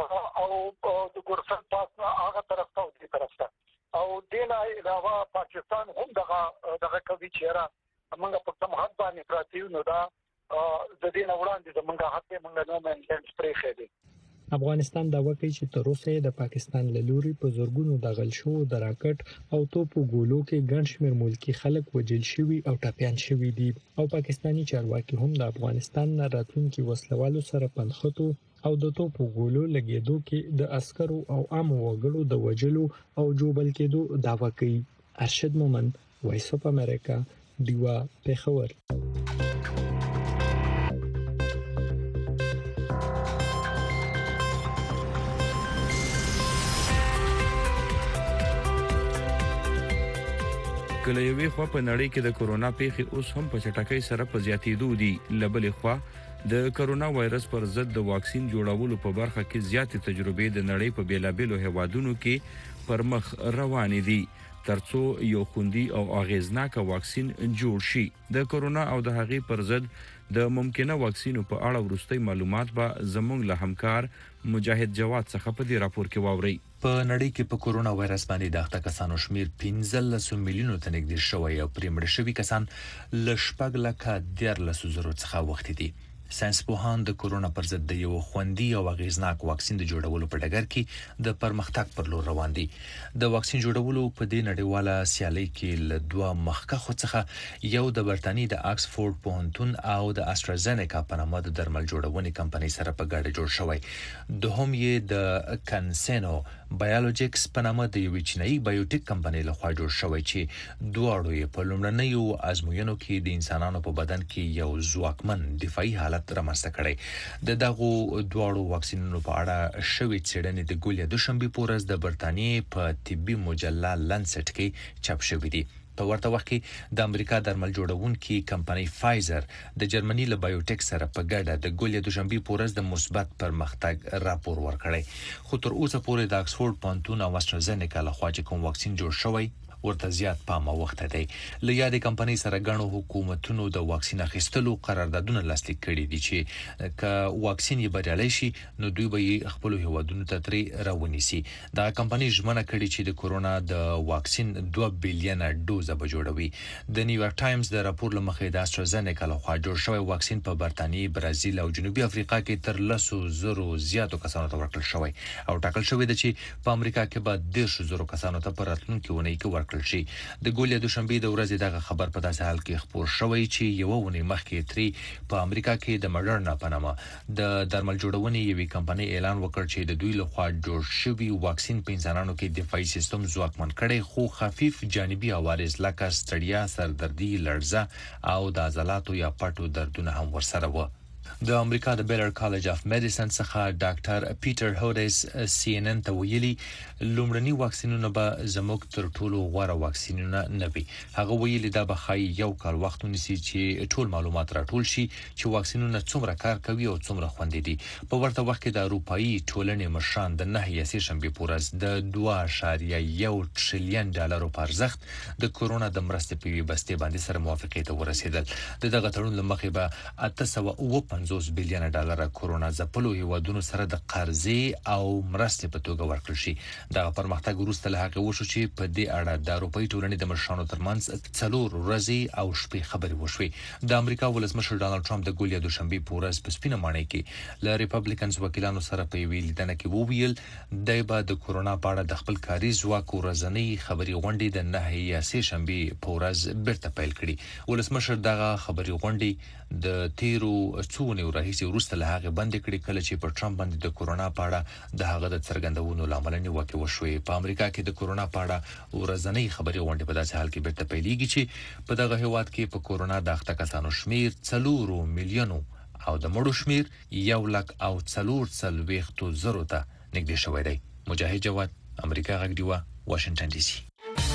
او د ګورسن پاس هغه طرف ته او دې طرف ته او دې نه علاوه پاکستان هم دغه دغه کوي چې را موږ په کوم حد باندې پراتی نو دا د دې نه وړاندې زمونږ حق موږ نه منځ پرې خېدي. افغانستان افغانستان دعوا کوي چې تر اوسه د پاکستان له لوري په زورګونو د غل شو د راکټ او توپو ګولو کې ګڼ شمېر ملکی خلک وژل شوي او ټپيان شوي دي او پاکستانی چارواکي هم د افغانستان نه راتلونکي وسلوالو سره پنځخته او د توپو ګولو لګیدو کې د عسکرو او عام وګړو د وژلو او جوبل کېدو دعوا کوي. ارشد مومند، وایس اف امریکا، دیوا پېښور. کله یوې خوا په نړۍ کې د کورونا پیښې اوس هم په چټکۍ سره په زیاتېدو دي. لبلې خوا د کورونا وایرس پر ضد د واکسین جوړولو په برخه کې زیاتې تجربې د نړۍ په بیلابېلو هیوادونو کې پر مخ روانې دي ترڅو یو خوندي او اغیزناک واکسین جوړ شي. د کورونا او د هغې پر ضد د ممکنه واکسینو په اړه وروستي معلومات به زموږ له همکار مجاهد جواد څخه په دې راپور کې واورئ. په نړۍ کې په کورونا وایرس باندې د اخته کسانو شمیر پنځلس میلیونو ته نږدې شوی او پرې مړ شوي کسان ل شپږ لکه دیارلس زرو څخه وخت دي. ساينس پوهان د کورونا پر ضد د یو خوندي او اغیزناک واکسین د جوړولو په ډګر کې د پرمختګ پر لور روان دي. د واکسین جوړولو په دې نړیواله سیالي کې ل دوه مخکخو څخه یو د برتانی د آکسفورد پوهنتون او د استرازینیکا په نامه د درمل جوړونې کمپنۍ سره په ګډه جوړ شوی. دوهم یې د کنسینو بایولوژیکس په نامه د یو چینایي بایوټیک کمپنۍ لخوا جوړ شوی چې دواړو یې په لومړنیو ازموینو کې د انسانانو په بدن کې یو ځواکمن دفاعي حالت رامنځته کړی. د دغو دواړو واکسینونو په اړه شوې څېړنې د ګولیا دوشنبه پورز د برتانیې په طبي مجله لانسټ کې چاپ شوې دي. په ورته وخت کې د امریکا درمل جوړونکي کمپنۍ فایزر د جرمني له بایوټیک سره په ګډه د ګولیا دوشنبه پورز د مثبت پرمختګ راپور ورکړی. خو تر اوسه پورې د آکسفورد پوهنتون او استرازینیکا لخوا چې کوم واکسین جوړ شوی ورته زیات پام او وخت دی. له یادې کمپنۍ سره غنو حکومتونو د واکسین اخیستلو قراردادونه لاسلیک کړي دي چې ک واکسین یې بریالي شي نو دوی به خپل هیوادونو ته ترې راونیسي. دا کمپنۍ ژمنه کړې چې د کورونا د واکسین دوه بیلیون ډوزه به جوړوي. د نیویارک ټایمز د راپور لمخې د استرازینیکا لخوا جوړ شوی واکسین په برتانیې، برازیل او جنوبي افریقا کې تر لسو زرو زیاتو کسانو ته ورکړل شوی او ټاکل شوی دی چې په امریکا کې به دیرش زرو کسانو ته په راتلونکي اونۍ کې ورکړل شي. د ګولیا دوشنبه د ورځې دغه خبر په داسې حال کې خبر شوی چې یو ونی مخکې تری په امریکا کې د مډرنا په نامه د درمل جوړونې یوې کمپنۍ اعلان وکړ چې د دوی لخوا جوړ شوی واکسین په انسانانو کې دفاعي سیستم ځواکمن کړي خو خفیف جانبي عوارض لکه ستړیا، سردردي، لړزه او د عضلاتو یا پټو دردونه هم ورسره و. د امریکا د بیلر کالج اف میډیسن څخه ډاکټر پیټر هودیس سی ان ان ته ویلي لومړني واکسینونه به زموږ تر ټولو غوره واکسینونه نه وي. هغه ویلي دا به خای یو کال وخت ونیسي چې ټول معلومات راټول شي چې واکسینونه څومره کار کوي او څومره خوندي دي. په ورته وخت کې د اروپאי ټولنې مشران د نهه سهشنبه پورز د دوه اعشاریه یو ټریلیون ډالرو په ارزښت د کورونا د مرستې په ویبستې باندې سره موافقه ته ورسېدل. د دغه تړون لمخې به اته سوه اوه پنځوس بیلیون ډالر کورونا ځپلو هیوادونو سره د قرضې او مرستې په توګه ورکړل شي. دا پرمختګ وروسته له هغه وشو چې په دې اړه د اروپאי ټولنې د مشرانو ترمنځ څلور ورځې او شپې خبرې وشوې. د امریکا ولسمشر ډانلډ ټرمپ د ګولیا دوشنبه پورز په سپینه ماڼۍ کې له ریپبلیکنز وکیلانو سره په یوې لیدنه کې وویل دی به د کورونا په اړه د خپل کاري ځواک ورځنی خبري غونډې د نهه سهشنبه پورز بیرته پیل کړي. ولسمشر دغه خبري غونډې د تیرو څو ونیو راهیسې وروسته له هغه بند کړي کله چې په ټرمپ باندې د کورونا په اړه د هغه د څرګندونو لامل نیوکه وشوې. په امریکا کې د کورونا په اړه ورځنی خبري غونډې په داسې حال کې بیرته پیلېږي چې په دغه هیواد کې په کورونا د اخته کسانو شمیر څلور میلیونو او د مړو شمیر یو لک او څلور څلوېښت زرو ته نږدې شوی دی. مجاهد جواد، امریکا غږ ډیوه، واشنگټن ډي سي.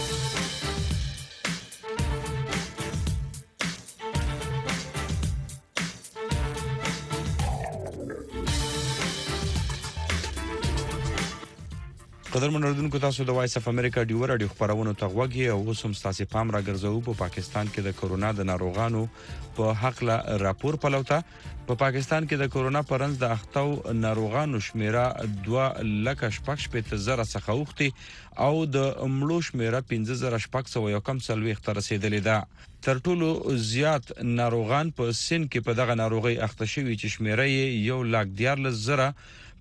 قدرمن اردوونکو، تاسو د وایس اف امریکا ډیو رادیو خبرونو ته غوږی او اوس هم تاسو پام راګرځو په پاکستان کې د کورونا د ناروغانو په حق لا راپور پلوته. په پاکستان کې د کورونا پرنس د اختو ناروغانو شمیره دوه لک شپږ شپږ زره څخه اوختي او د مړو شمیره پنځه زره شپږ سوه یو کم څلوېښت ته رسیدلې ده. تر ټولو زیات ناروغان په سن کې په دغه ناروغي اخته شوي چې شمیره یې یو لک دیارلس زره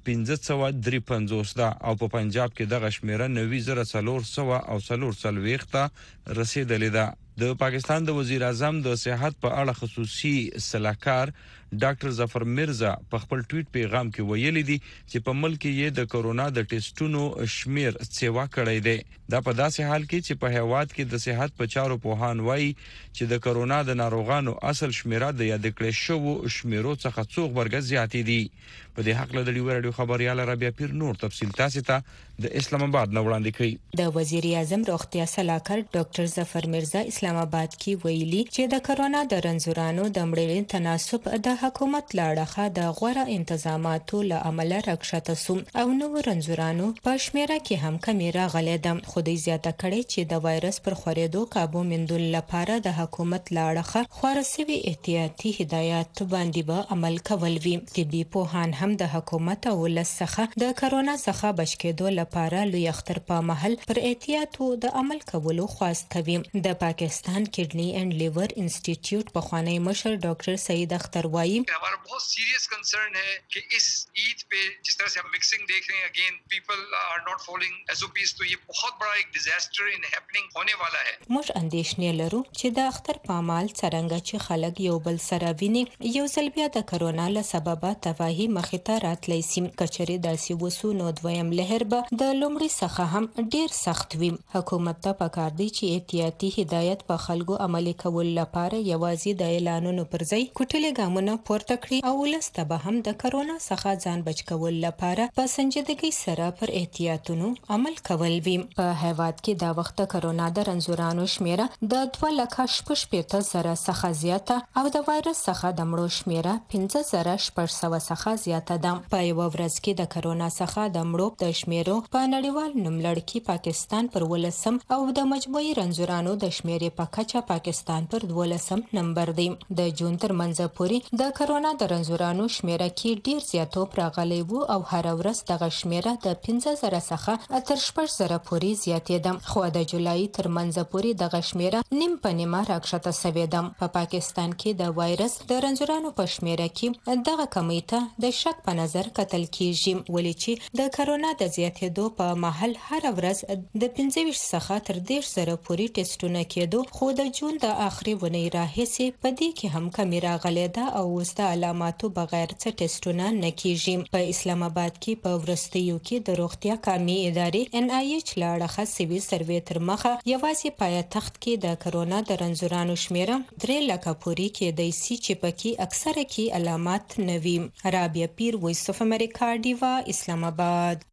پنځه سوه درې پنځوس ده او په پنجاب کې دغه شمیره نوي زره څلور سوه او څلور څلوېښت ته رسیدلې ده. د پاکستان د وزیر اعظم د صحت په اړه خصوصي سلاکار ډاکټر ظفر مرزا په خپل ټویټ پیغام کې ویلي دي چې په ملک کې د کورونا د ټیسټونو شمیر سیوا کړی دی. دا په داسې حال کې چې په هیواد کې د صحت په چارو پوهان وایي چې د کورونا د ناروغانو اصل شمیره د یاد کړې شوو شمیرو څخه څو غبرګه زیاتې دي. په دې حق له ډیو رادیو خبريال رابعه پیر نور تفصیل تاسو ته د اسلام آباد نو وړاندې کړي. د وزیر اعظم روغتیا سلاکار ډاکټر ظفر مرزا اسلام آباد کې ویلي چې د کورونا د رنځورانو د مړینې تناسب د حکومت لاړه د غوړه انتظاماتو له عمله راکښته سو او نو رنځورانو په شمیره کې هم کمی راغلی ده. خو د زیاته کړي چې د وایرس پر خورېدو قابو مندل لپاره د حکومت لاړه خورسوي احتیاطي هدایت باندې به عمل کول وي. طبي پوهان هم د حکومت او لسخه د کورونا څخه بچ کېدو لپاره لوی اختر په محل پر احتیاطو د عمل کولو خواست کوي. د پاکستان کډنی اینڈ لیور انسټیټیوټ په خوانی مشر ډاکټر سعید اختر وايي हमारा बहुत सीरियस कंसर्न है कि इस ईद पे जिस तरह से हम मिक्सिंग देख रहे हैं again people are not following SOPs तो ये बहुत बड़ा एक डिजास्टर इन हैपनिंग होने वाला है. موږ اندېښنې لرو چې د اختر په عمل څرنګه چې خلک یو بل سره ویني یو ځل بیا د کورونا له سببه تباہي مخې ته راتلی سي. کچري داسې وسو نو دویم لهر به د لومړي څخه هم ډیر سخت وي. حکومت ته پکار دی چې احتیاطي هدایت په خلکو عملي کول لپاره یوازې د اعلانونو پر ځای کوټلې ګامونه پورته کړي او ولسته به هم د کورونا څخه ځان بچ کول لپاره په سنجیدګۍ سره پر احتیاطونو عمل کول وي. په هیواد کې د وخت کورونا د رنځورانو شمیره د دوه لکه شپږ شپېته زره څخه زیاته او د وایرس څخه د مړو شمیره پنځه زره شپږ سوه څخه زیاته ده. په یو ورځ کې د کورونا څخه د مړو د شمیرو په نړیوال نوملړ کې پاکستان پر ولسم او د مجموعي رنځورانو د شمیرې په کچه پاکستان پر دولسم نمبر دی. د جون تر منځ پورې د کورونا د رنځورانو شمیره کې ډیر زیاتوب راغلی وو او هر ورځ دغه شمیره د پنځه زره څخه تر شپږ زره پورې زیاتېده. خو د جولای تر منځ پورې دغه شمیره نیم په نیمه راکښته شوې ده. په پاکستان کې د وایرس د رنځورانو په شمیره کې دغه کمی ته د شک په نظر کتل کیږي ولې چې د کورونا د زیاتېدو په محل هر ورځ د پنځه ویشت څخه تر دېرش زره پورې ټیسټونه کېدو. خو د جون د آخري ونې راهیسې په دې کې هم کمی راغلی ده او اوس د علاماتو بغیر څه ټیسټونه نه کیږي. په اسلام آباد کې په وروستیو کې د روغتیا قومي ادارې ان آی ایچ لاړه سوي سروې تر مخه یوازې پایتخت کې د کورونا د رنځورانو شمیره درې لکه پورې کېدای سي چې پکې اکثره کې علامات نه وي. رابعه پیر وایس اف امریکا ډیوا اسلام آباد.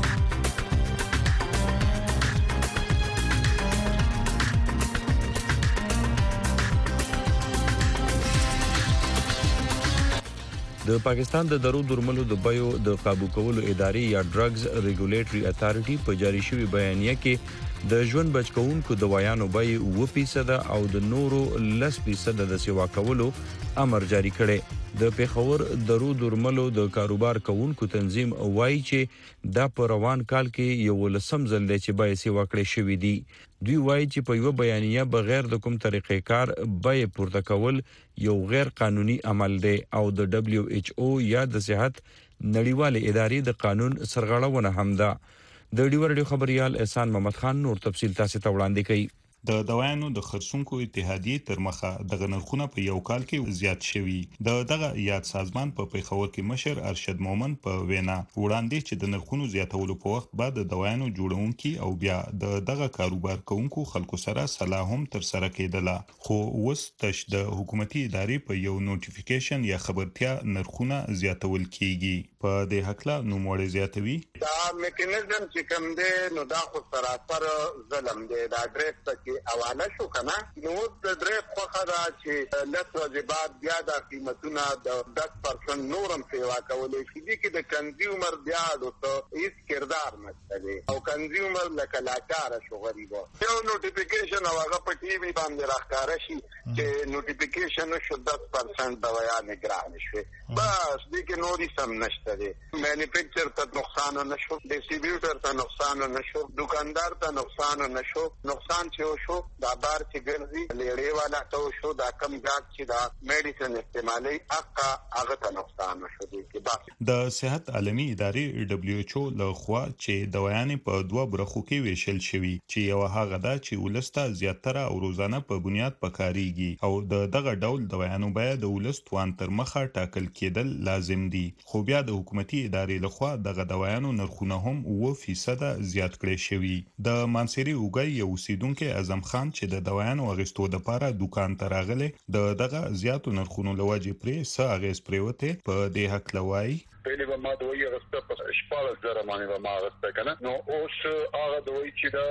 د پاکستان د درو درملو د بیو د قابو کولو ادارې یا ډرګز ریګولیټري اتھارټي په جاری شوی بیانیه کې د ژوند بچکونکو دوايانو بیې اوه فیصد او د نورو لس فیصد د سیوا کولو امر جاری کړي. د پیښور درو درملو د کاروبار کوونکو تنظیم وایي چې دا په روان کال کې یو لسم ځل دی چې بیې سیوا کړې شوې دي. دوی وایي چې په یو بیانیه بغیر د کوم طریقې کار بیې پورته کول یو غیر قانوني عمل دی او د دبليو ایچ او یا د صحت نړیوالې ادارې د قانون سرغړونه هم ده. د ډیو رادیو خبريال احسان محمد خان نور تفصیل تاسو ته وړاندې کوي. د دوايانو د خرڅونکو اتحادیې تر مخه د نرخونه په یو کال کې زیات شوي. د دغه یاد سازمان په پیښور کې مشر ارشد مومن په وینا وړاندې چې د نرخونو زیاتولو په وخت بعد د دوايانو جوړونکي او بیا د دغه کاروبار کوونکو خلکو سره صلاح هم تر سره کېدله. خو اوس تش د حکومتي ادارې په یو نوټیفیکیشن یا خبرتیا نرخونه زیاتول کیږي. په دې حق لا نوموړی زیاتوي دا میکانیزم چې کوم دی نو دا خو سراسر ظلم دی. دا ډریس کې حواله شو کنه نو د ډریس خوخه دا چې لس ورځې بعد بیا د قیمتونه د دس پرسنټ نورم سیوا کولای شي چې د کنزیومر بیا د هیڅ کردار نشته دی او کنزیومر لکه لاچاره شو غریبو. یو نوټیفیکیشن او هغه په ټي وي باندې راښکاره شي چې نوټیفیکیشن شو دس پرسنټ دوايانې ګران شي. بس دې کې نوري سم نشته دی. مینوفیکچر ته نقصان نشو، ډسټریبیوټر ته نقصان نشو، دکاندار ته نقصان نشو. نقصان چې شو دا بار چې ګرځي لیړې والا تو شو دا کم ګاټ چې دا میډیسن استعمالي اقا هغه ته نقصان شو دي کې بس د صحت عالمي ادارې دبليو ایچ او لخوا چې دوايانې په دوه برخو کې ویشل شوی چې یو هغه دا چې ولسته زیاتره او روزانه په بنیاد پکاريږي او د دغه ډول دوايانو باید د ولستوان تر مخه ټاکل کېدل لازم دي خو بیا د حکومتي ادارې لخوا دغه دوايانو نرخونه هم اوه فیصد زیات کړي شوی د مانسيري اوګي یو اوسیدونکو اعظم خان چې د دوايانو اغستو د لپاره دکان ته راغله د دغه زیاتو نرخونو لوجه پرې س اغیز پریوته په دې حق لوي پهلې به ما دوی غسته په شپږ زره باندې به ما غسته کنه نو اوس هغه دوی چې دا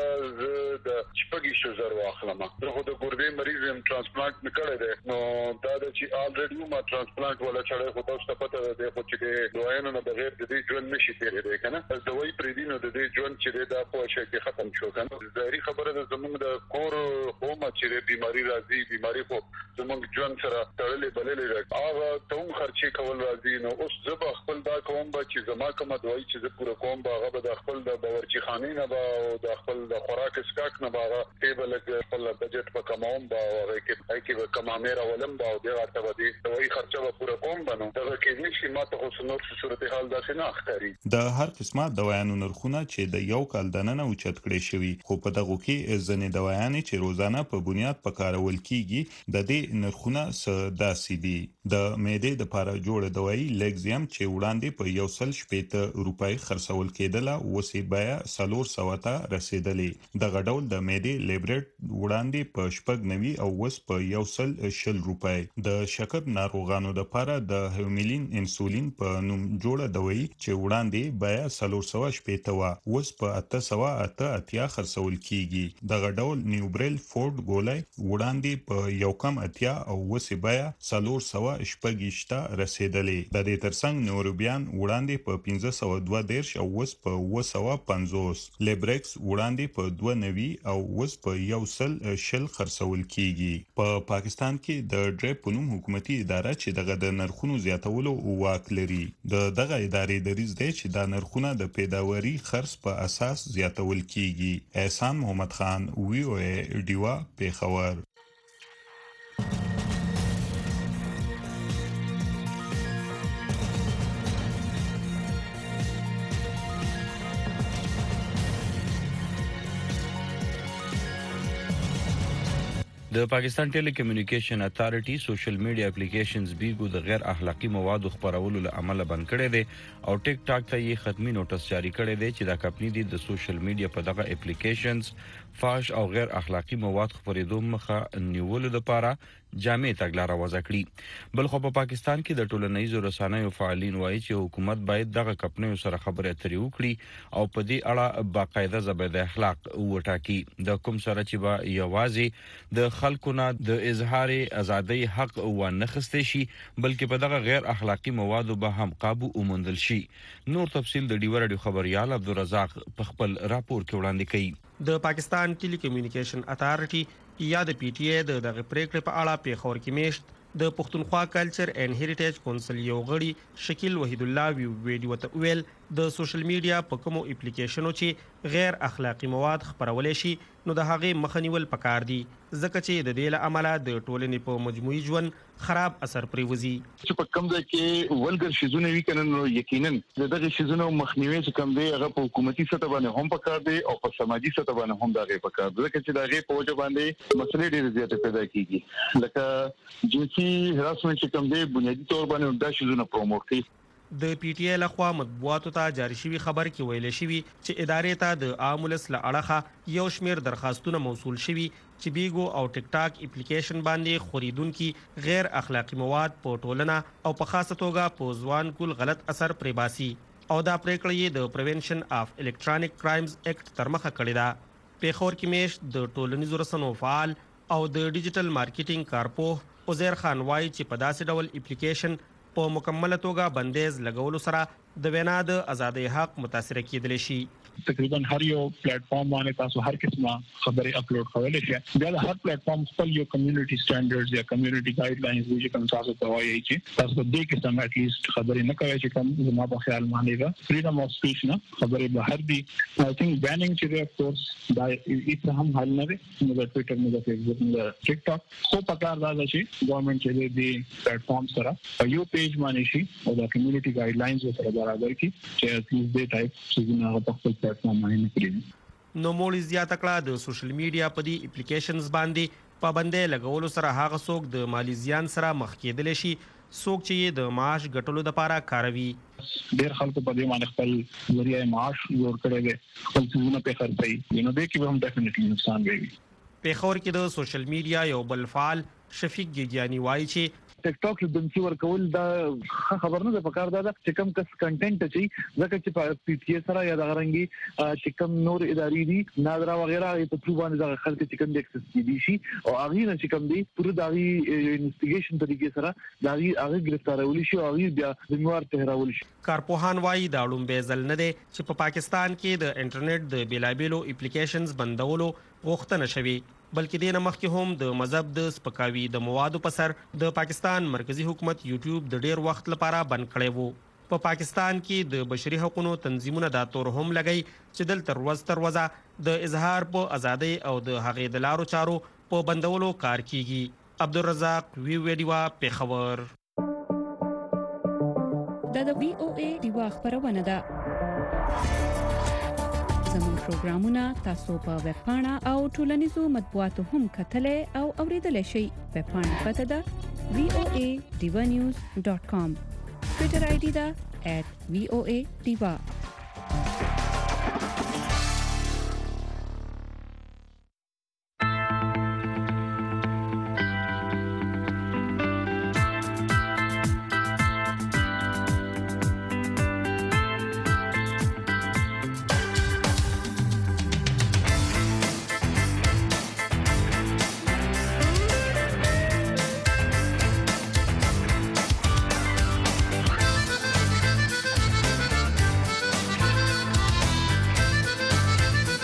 د شپږی شو زر واخلم دغه د ګردې مریض هم ترانسپلانت نکړی دی نو دا د چې الریډي ما ترانسپلانت ولا چړې خو تاسو ته پته ده خو چې د دوایانو نه بغیر د دې ژوند نشي تیرېدای کنه دوی پرې دي نو د دې ژوند چې دا په شي کې ختم شو کنه ظاهري خبره ده زموږ د کور قومه چې بيماري راځي بيماري خو زموږ ژوند سره تړلې بللې هغه ته هم خرچي کول راځي نو اوس زه خپل دا کوم چې زما کوم دوی چې زه پوره کوم باغه به د خپل د باورچی خانې نه به او د خپل د خوراک اسکاک نه باغه ټیبل خپل بجټ په کماوم با او کې کې به کمامه راولم با او دغه ته به دوی خرچه به پوره کوم بنو دا کې نشي ماته خو نور صورتحال داسې نه اختاري د هر قسمه دوايانو نرخونه چې د یو کال دننه اوچت کړي شوی خو په دغه کې ځنې دوايانې چې روزانه په بنیاد په کارول کیږي د دې نرخونه داسې دي د معدې د لپاره جوړ دوايي لګزیم چې وړاندې په یو سل شپېته روپۍ خرڅول کېدله وسی بیا سلور سوته رسیدلې د غډول د معدې لیبریټ وړاندې په شپږ نوي او وس په یو سل شل روپۍ د شکر ناروغانو لپاره د هیوملین انسولین په نوم جوړه دوايي چې وړاندې بیا سلور سوه شپېته وا وس په اته سوه اته اتیا خرڅول کیږي د غډول نیوبرل فورد ګولای وړاندې په یو کم اتیا او وسی بیا سلور سوه شپږشته رسیدلې د دې ترڅنګ نوروبیان وړاندې په پنځه سوه دوه دیرش او وس په اوه سوه پنځوس لیبریکس وړاندې په دوه نوي او وس په یو سل شل خرڅول کیږي په پا پاکستان کې د ډریپ په نوم حکومتي اداره چې دغه د نرخونو زیاتولو واک لري د دغه ادارې دریځ دی چې د نرخونه د پیداواري خرڅ په اساس زیاتول کیږي احسان محمد خان وی او ای ډیوا پیښور د پاکستان ټیلی کمیونیکیشن اتھارټي سوشل میډیا اپلیکیشنز بیګو د غیر اخلاقی موادو خپرولو له عمله بند کړي دي او ټیک ټاک ته یې ختمي نوټس جاری کړي دي چې دا کمپنی دي د سوشل میډیا په دغه اپلیکیشنز فاش او غیر اخلاقی مواد خپرېدو مخه نیولو لپاره جامع تګلارې وضع کړې بل خو په پاکستان کې د ټولنیزو رسنیو فعالین وایي چې حکومت باید دغه کمپنیو سره خبرې اترې وکړي او په دې اړه باقاعده ضابطه اخلاق وټاکي د کوم سره چې با یوازې د خلکو نه د اظهار ازادۍ حق ونه خسته شي بلکې په دغه غیر اخلاقی موادو به هم قابو وموندل شي نور تفصيل د ډیو رادیو خبريال عبدالرزاق په خپل راپور کې وړاندې کړي د پاکستان ټیلی کمیونیکیشن اتھارټي یا د پی ټی ای د دغه پریکړې په اړه پیښور کې میشت د پښتونخوا کلچر اینڈ هریټیج کونسل یو غړي شکیل وحید الله ویډیو ته ویل د سوشل میډیا په کومو اپلیکیشنو چې غیر اخلاقی مواد خپرول شي نو د هغه مخنیول پکار دي ځکه چې د دې له عمله د ټولنې په مجموعي ژوند خراب اثر پریوزي چې په کوم ځای کې ولګر شیزونه وی کنه نو یقینا دغه شیزونه مخنیوي چې کوم دی هغه په حکومتي سطح باندې هم پکار دی او په سماجی سطح باندې هم دغه پکار دی ځکه چې دغه په وجه باندې مسلې ډېرې زیاتې پیدا کیږي لکه جنسي هراسمنت چې کوم دی بنیادی تور باندې دا شیزونه پروموټ کوي د پی ټی ای لخوا مطبوعاتو ته جاری شوی خبر کې ویل شوی چې ادارې ته د عامولس له اړخه یو شمیر درخواستونه موصول شوی چې بیګو او ټیک ټاک اپلیکیشن باندې خریدونکو غیر اخلاقی مواد په ټولنه او په خاصه توګه په ځوان کول غلط اثر پریباسي او دا پریکړه د پریونشن اف الکترونیک کرایمز ایکټ تر مخه کړی دا پیښور کې میش د ټولنیزو رسنیو فعال او د ډیجیټل مارکیټینګ کارپو عزیر خان وای چې په داسې ډول اپلیکیشن په مکمله توګه بندیز لګولو سره د وینا د ازادۍ حق متاثر کېدلی شي. تقریبا هر یو پلیټ فارم باندې تاسو هر قسمه خبري اپلوډ کولای شئ. بیا د هر پلیټ فارم خپل یو کمیونټي سټانډرډز یا کمیونټي ګایډ لاینز چې کوم تاسو ته وایي چې تاسو د دې قسم اټ لیست خبري نه کوي چې کوم زما په خیال باندې دا فریډم اف سپیچ نه خبري بهر دي. آی تھنک بینینګ چې اف کورس دا هیڅ هم حل نه دی نو د ټوئیټر نه د فیسبوک نه د ټیک ټاک خو پکار دا چې ګورنمنت چې د پلیټ فارم سره په یو پیج باندې شي او د کمیونټي ګایډ لاینز سره برابر کړي چې at least دې ټایپ چې نه په خپل پلیټفارم باندې کړی. نو مول زیات کړه د سوشل میډیا په دې اپلیکیشنز باندې پابندۍ لګولو سره هغه څوک د مالی زیان سره مخ کېدل شي څوک چې د معاش ګټلو لپاره کاروي. ډېر خلکو په دې باندې خپل ذریعہ معاش جوړ کړی دی خپل څیزونه په خرڅي نو دې کې به هم ډیفینټلی نقصان وي. په خور کې د سوشل میډیا یو بل فعال شفیق ګیجانی وایي چې ټیک ټاک له دمسي ورکول دا خبر نه ده پکار دا چې کم کس کنټینټ چي ځکه چې په پی ټی سره یا د غرنګي چې کم نور ادارې دي نادرا وغیرہ په ترو باندې د خلک چې کم د اکسس دي شي او هغه نه چې کم دي پوره د انویسټیګیشن طریقې سره د هغه گرفتارول شي او هغه بیا ذمہوار تهراول شي. کارپوهان وایي دا لومبه ځل نه دی چې په پاکستان کې د انټرنیټ د بیلابیلو اپلیکیشنز بندولو غوښتنه شوي بلکې دینه مخکې هم د مذهب د سپکاوي د موادو په سر د پاکستان مرکزی حکومت یوټیوب د ډیر وخت لپاره بند کړی وو. په پاکستان کې د بشري حقوقو تنظیمونه دا تور هم لګی چې دلته ورځ تر ورځه د اظهار په ازادۍ او د هغې د لارو چارو په بندولو کار کیږي. عبدالرزاق وی ویډیوا پیښور. دا د وی او ای دیوا خبرونه ده. زموږ پروګرامونه تاسو په ویب پاڼه او ټولنیزو مطبوعاتو هم کتلای او اوریدلای شئ. ویب پاڼه پته ده وی او ای ډیوا نیوز ډاټ کام. ټویټر آی ډی ده ایټ وی او ای ډیوا.